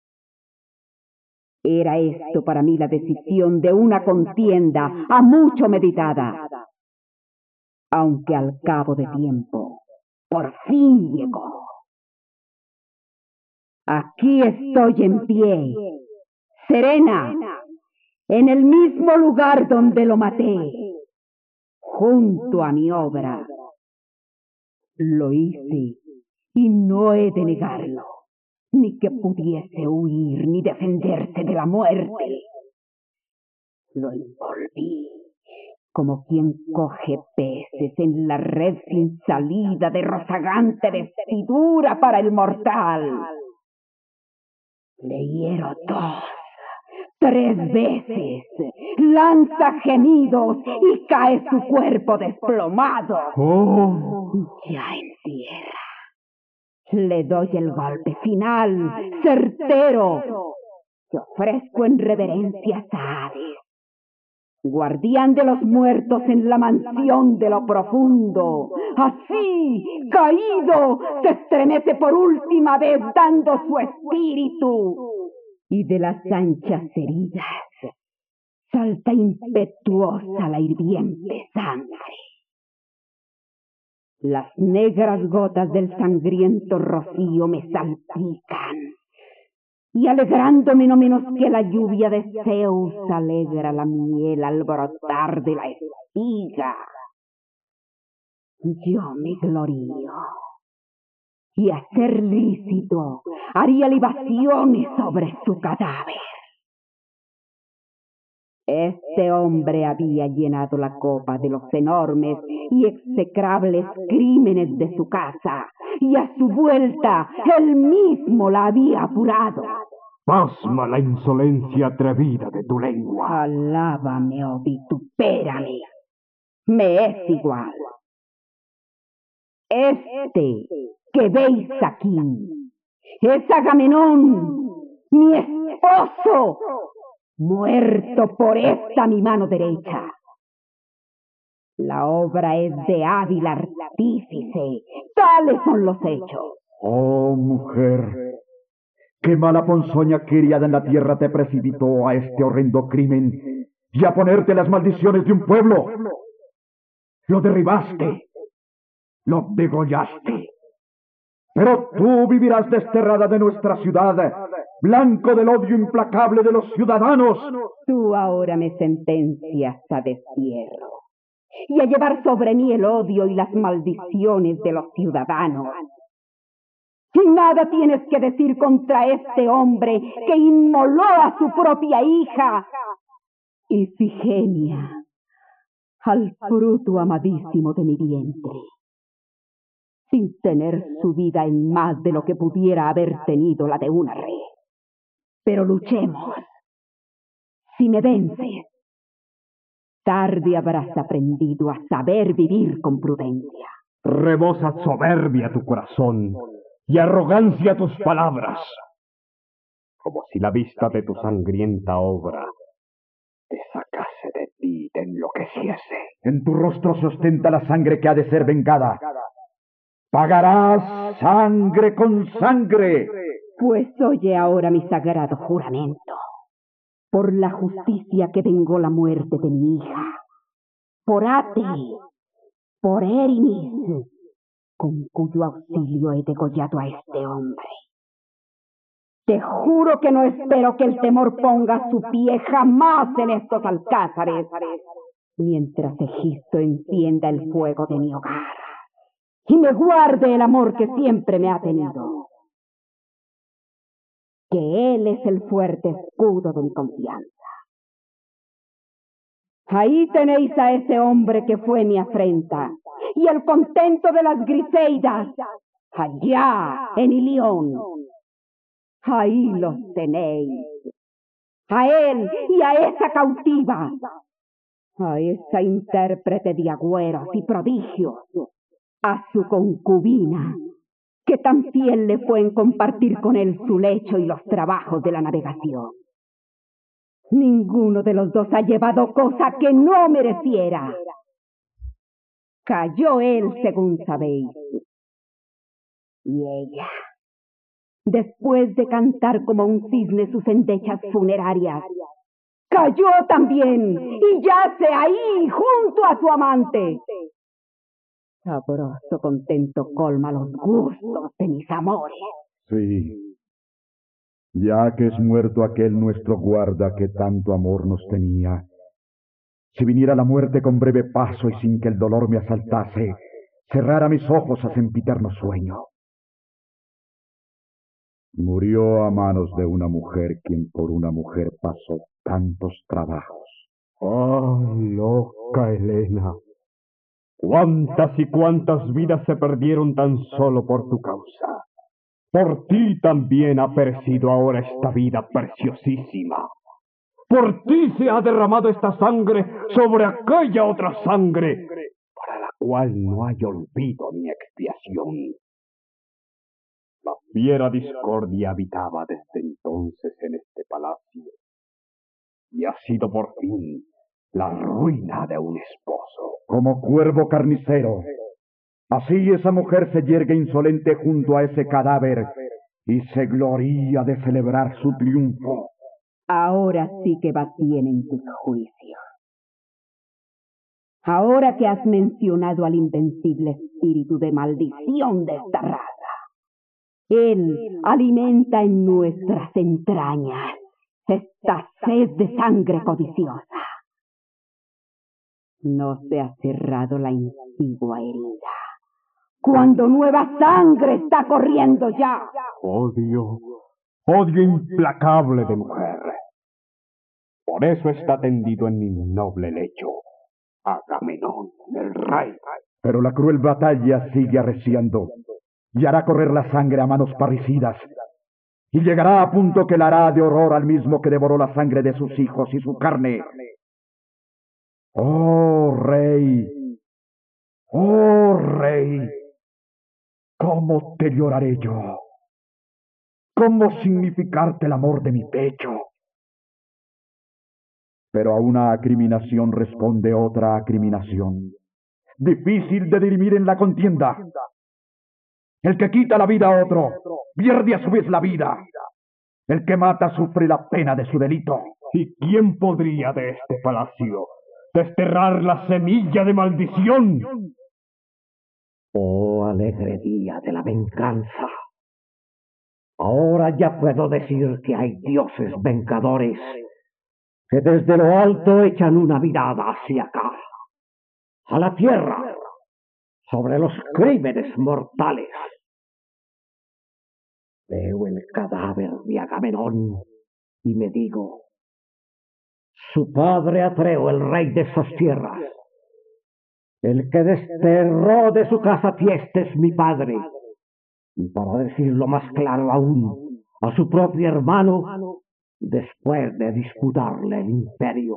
Era esto para mí la decisión de una contienda a mucho meditada, aunque al cabo de tiempo, por fin llegó. Aquí estoy en pie, serena, en el mismo lugar donde lo maté, junto a mi obra. Lo hice y no he de negarlo, ni que pudiese huir ni defenderse de la muerte. Lo envolví como quien coge peces en la red sin salida de rozagante vestidura para el mortal. Le hiero dos, tres veces, lanza gemidos y cae su cuerpo desplomado. Oh. Ya en tierra. Le doy el golpe final, certero, que ofrezco en reverencia a Hades. guardián de los muertos en la mansión de lo profundo, así, caído, se estremece por última vez dando su espíritu, y de las anchas heridas salta impetuosa la hirviente sangre. Las negras gotas del sangriento rocío me salpican, y alegrándome no menos que la lluvia de Zeus alegra la miel al brotar de la espiga. Yo me glorío, y a ser lícito haría libaciones sobre su cadáver. Este hombre había llenado la copa de los enormes y execrables crímenes de su casa, y a su vuelta él mismo la había apurado. Pasma la insolencia atrevida de tu lengua. Alábame o vitupérame, me es igual. Este que veis aquí es Agamenón, mi esposo, muerto por esta mi mano derecha. La obra es de hábil artífice, tales son los hechos. Oh, mujer, qué mala ponzoña criada en la tierra te precipitó a este horrendo crimen y a ponerte las maldiciones de un pueblo. Lo derribaste, lo degollaste. Pero tú vivirás desterrada de nuestra ciudad, blanco del odio implacable de los ciudadanos. Tú ahora me sentencias a destierro y a llevar sobre mí el odio y las maldiciones de los ciudadanos. Y nada tienes que decir contra este hombre que inmoló a su propia hija, Ifigenia, al fruto amadísimo de mi vientre, sin tener su vida en más de lo que pudiera haber tenido la de una res. Pero luchemos. Si me vences, tarde habrás aprendido a saber vivir con prudencia. Rebosa soberbia tu corazón y arrogancia tus palabras, como si la vista de tu sangrienta obra te sacase de ti y te enloqueciese. En tu rostro se ostenta la sangre que ha de ser vengada. Pagarás sangre con sangre. Pues oye ahora mi sagrado juramento. Por la justicia que vengó la muerte de mi hija, por Ate, por Érimis, con cuyo auxilio he degollado a este hombre. Te juro que no espero que el temor ponga su pie jamás en estos alcázares, mientras Egisto encienda el fuego de mi hogar y me guarde el amor que siempre me ha tenido. Que él es el fuerte escudo de mi confianza. Ahí tenéis a ese hombre que fue mi afrenta, y el contento de las Griseidas, allá en Ilión. Ahí los tenéis, a él y a esa cautiva, a esa intérprete de agüeros y prodigios, a su concubina, que tan fiel le fue en compartir con él su lecho y los trabajos de la navegación. Ninguno de los dos ha llevado cosa que no mereciera. Cayó él, según sabéis. Y ella, después de cantar como un cisne sus endechas funerarias, cayó también y yace ahí junto a su amante. Sabroso contento colma los gustos de mis amores. Sí, ya que es muerto aquel nuestro guarda que tanto amor nos tenía, si viniera la muerte con breve paso y sin que el dolor me asaltase, cerrara mis ojos a sempiterno sueño. Murió a manos de una mujer quien por una mujer pasó tantos trabajos. ¡Oh, loca Helena! ¿Cuántas y cuántas vidas se perdieron tan solo por tu causa? Por ti también ha perecido ahora esta vida preciosísima. Por ti se ha derramado esta sangre sobre aquella otra sangre, para la cual no hay olvido ni expiación. La fiera discordia habitaba desde entonces en este palacio, y ha sido por fin la ruina de un esposo. Como cuervo carnicero. Así esa mujer se yergue insolente junto a ese cadáver y se gloría de celebrar su triunfo. Ahora sí que va bien en tus juicios. Ahora que has mencionado al invencible espíritu de maldición de esta raza, él alimenta en nuestras entrañas esta sed de sangre codiciosa. No se ha cerrado la antigua herida, cuando nueva sangre está corriendo ya. Odio, odio implacable de mujer. Por eso está tendido en mi noble lecho Agamenón, el rey. Pero la cruel batalla sigue arreciando y hará correr la sangre a manos parricidas, y llegará a punto que la hará de horror al mismo que devoró la sangre de sus hijos y su carne. ¡Oh, rey! ¡Oh, rey! ¿Cómo te lloraré yo? ¿Cómo significarte el amor de mi pecho? Pero a una acriminación responde otra acriminación, difícil de dirimir en la contienda. El que quita la vida a otro, pierde a su vez la vida. El que mata sufre la pena de su delito. ¿Y quién podría de este palacio desterrar la semilla de maldición? Oh, alegre día de la venganza. Ahora ya puedo decir que hay dioses vengadores que desde lo alto echan una mirada hacia acá, a la tierra, sobre los crímenes mortales. Veo el cadáver de Agamenón y me digo, su padre Atreo, el rey de esas tierras, el que desterró de su casa Tiestes, mi padre, y para decirlo más claro aún, a su propio hermano, después de disputarle el imperio.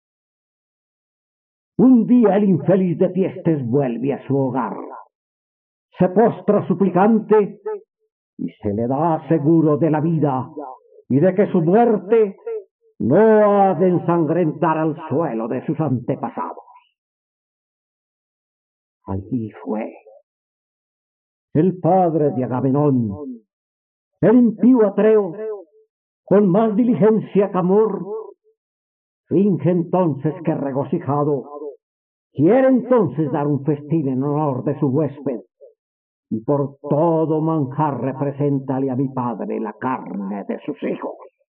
Un día el infeliz de Tiestes vuelve a su hogar, se postra suplicante y se le da seguro de la vida y de que su muerte no ha de ensangrentar al suelo de sus antepasados. Allí fue el padre de Agamenón, el impío Atreo, con más diligencia que amor, finge entonces que regocijado, quiere entonces dar un festín en honor de su huésped, y por todo manjar represéntale a mi padre la carne de sus hijos.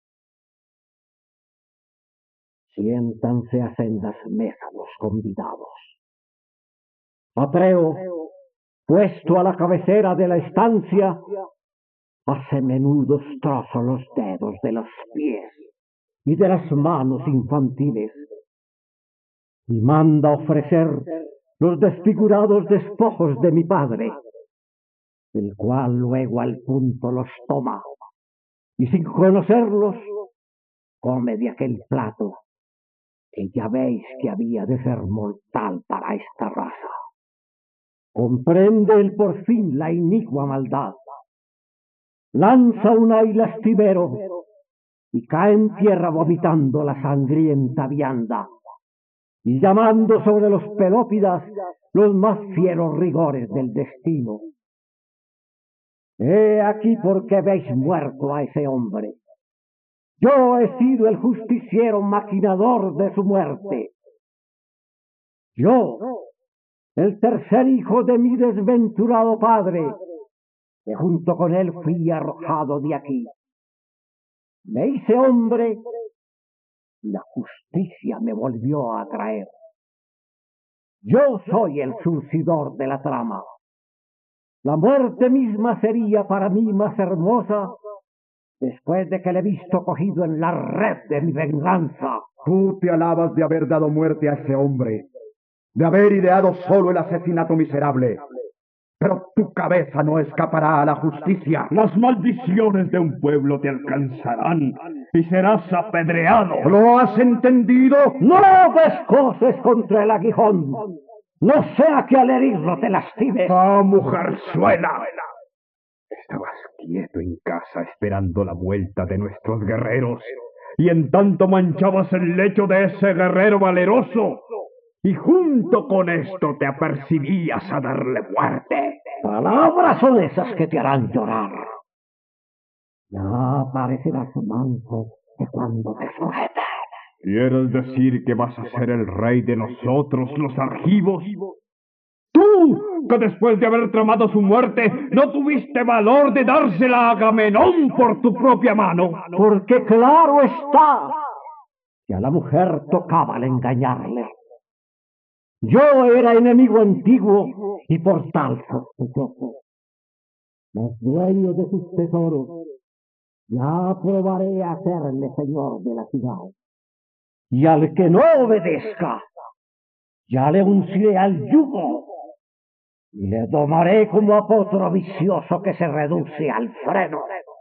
Siéntanse a sendas mesas los convidados. Atreo, puesto a la cabecera de la estancia, hace menudos trozos los dedos de los pies y de las manos infantiles, y manda ofrecer los desfigurados despojos de mi padre, el cual luego al punto los toma, y sin conocerlos, come de aquel plato, que ya veis que había de ser mortal para esta raza. Comprende él por fin la inicua maldad, lanza un ay lastimero y cae en tierra vomitando la sangrienta vianda y llamando sobre los pelópidas los más fieros rigores del destino. He aquí por qué veis muerto a ese hombre. Yo he sido el justiciero maquinador de su muerte. Yo, el tercer hijo de mi desventurado padre, que junto con él fui arrojado de aquí. Me hice hombre y la justicia me volvió a atraer. Yo soy el surcidor de la trama. La muerte misma sería para mí más hermosa después de que le he visto cogido en la red de mi venganza. Tú te alabas de haber dado muerte a ese hombre, de haber ideado solo el asesinato miserable. Pero tu cabeza no escapará a la justicia. Las maldiciones de un pueblo te alcanzarán y serás apedreado. ¿Lo has entendido? No descoces contra el aguijón. No sea que al herirlo te lastimes. ¡Ah, mujerzuela! Estabas quieto en casa esperando la vuelta de nuestros guerreros y en tanto manchabas el lecho de ese guerrero valeroso, y junto con esto te apercibías a darle muerte. Palabras son esas que te harán llorar. Ya parecerás manso de cuando te sujete. ¿Quieres decir que vas a ser el rey de nosotros, los argivos? Tú, que después de haber tramado su muerte, no tuviste valor de dársela a Agamenón por tu propia mano. Porque claro está que a la mujer tocaba al engañarle. Yo era enemigo antiguo y por tal sospechoso. Los dueños de sus tesoros, ya probaré a hacerle señor de la ciudad. Y al que no obedezca, ya le unciré al yugo y le domaré como a potro vicioso que se reduce al freno.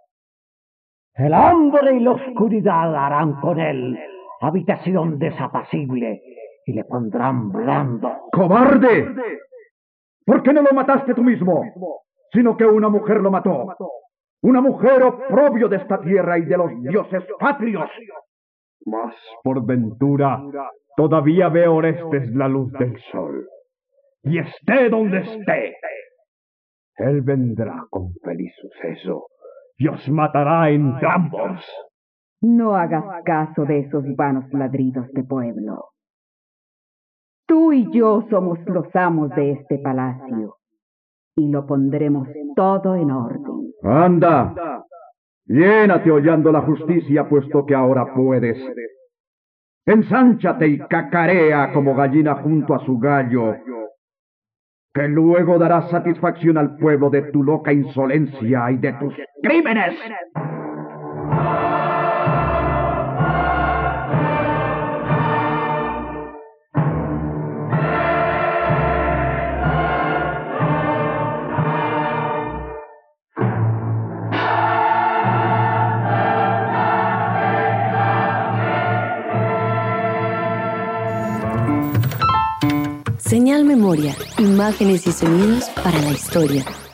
El hambre y la oscuridad harán con él habitación desapacible y le pondrán blando. ¡Cobarde! ¿Por qué no lo mataste tú mismo? Sino que una mujer lo mató. Una mujer oprobio de esta tierra y de los dioses patrios. Mas por ventura todavía ve Orestes la luz del sol. Y esté donde esté, él vendrá con feliz suceso y os matará en ambos. No hagas caso de esos vanos ladridos de pueblo. Tú y yo somos los amos de este palacio, y lo pondremos todo en orden. Anda, llénate hollando la justicia, puesto que ahora puedes. Ensánchate y cacarea como gallina junto a su gallo, que luego darás satisfacción al pueblo de tu loca insolencia y de tus crímenes. Señal Memoria, imágenes y sonidos para la historia.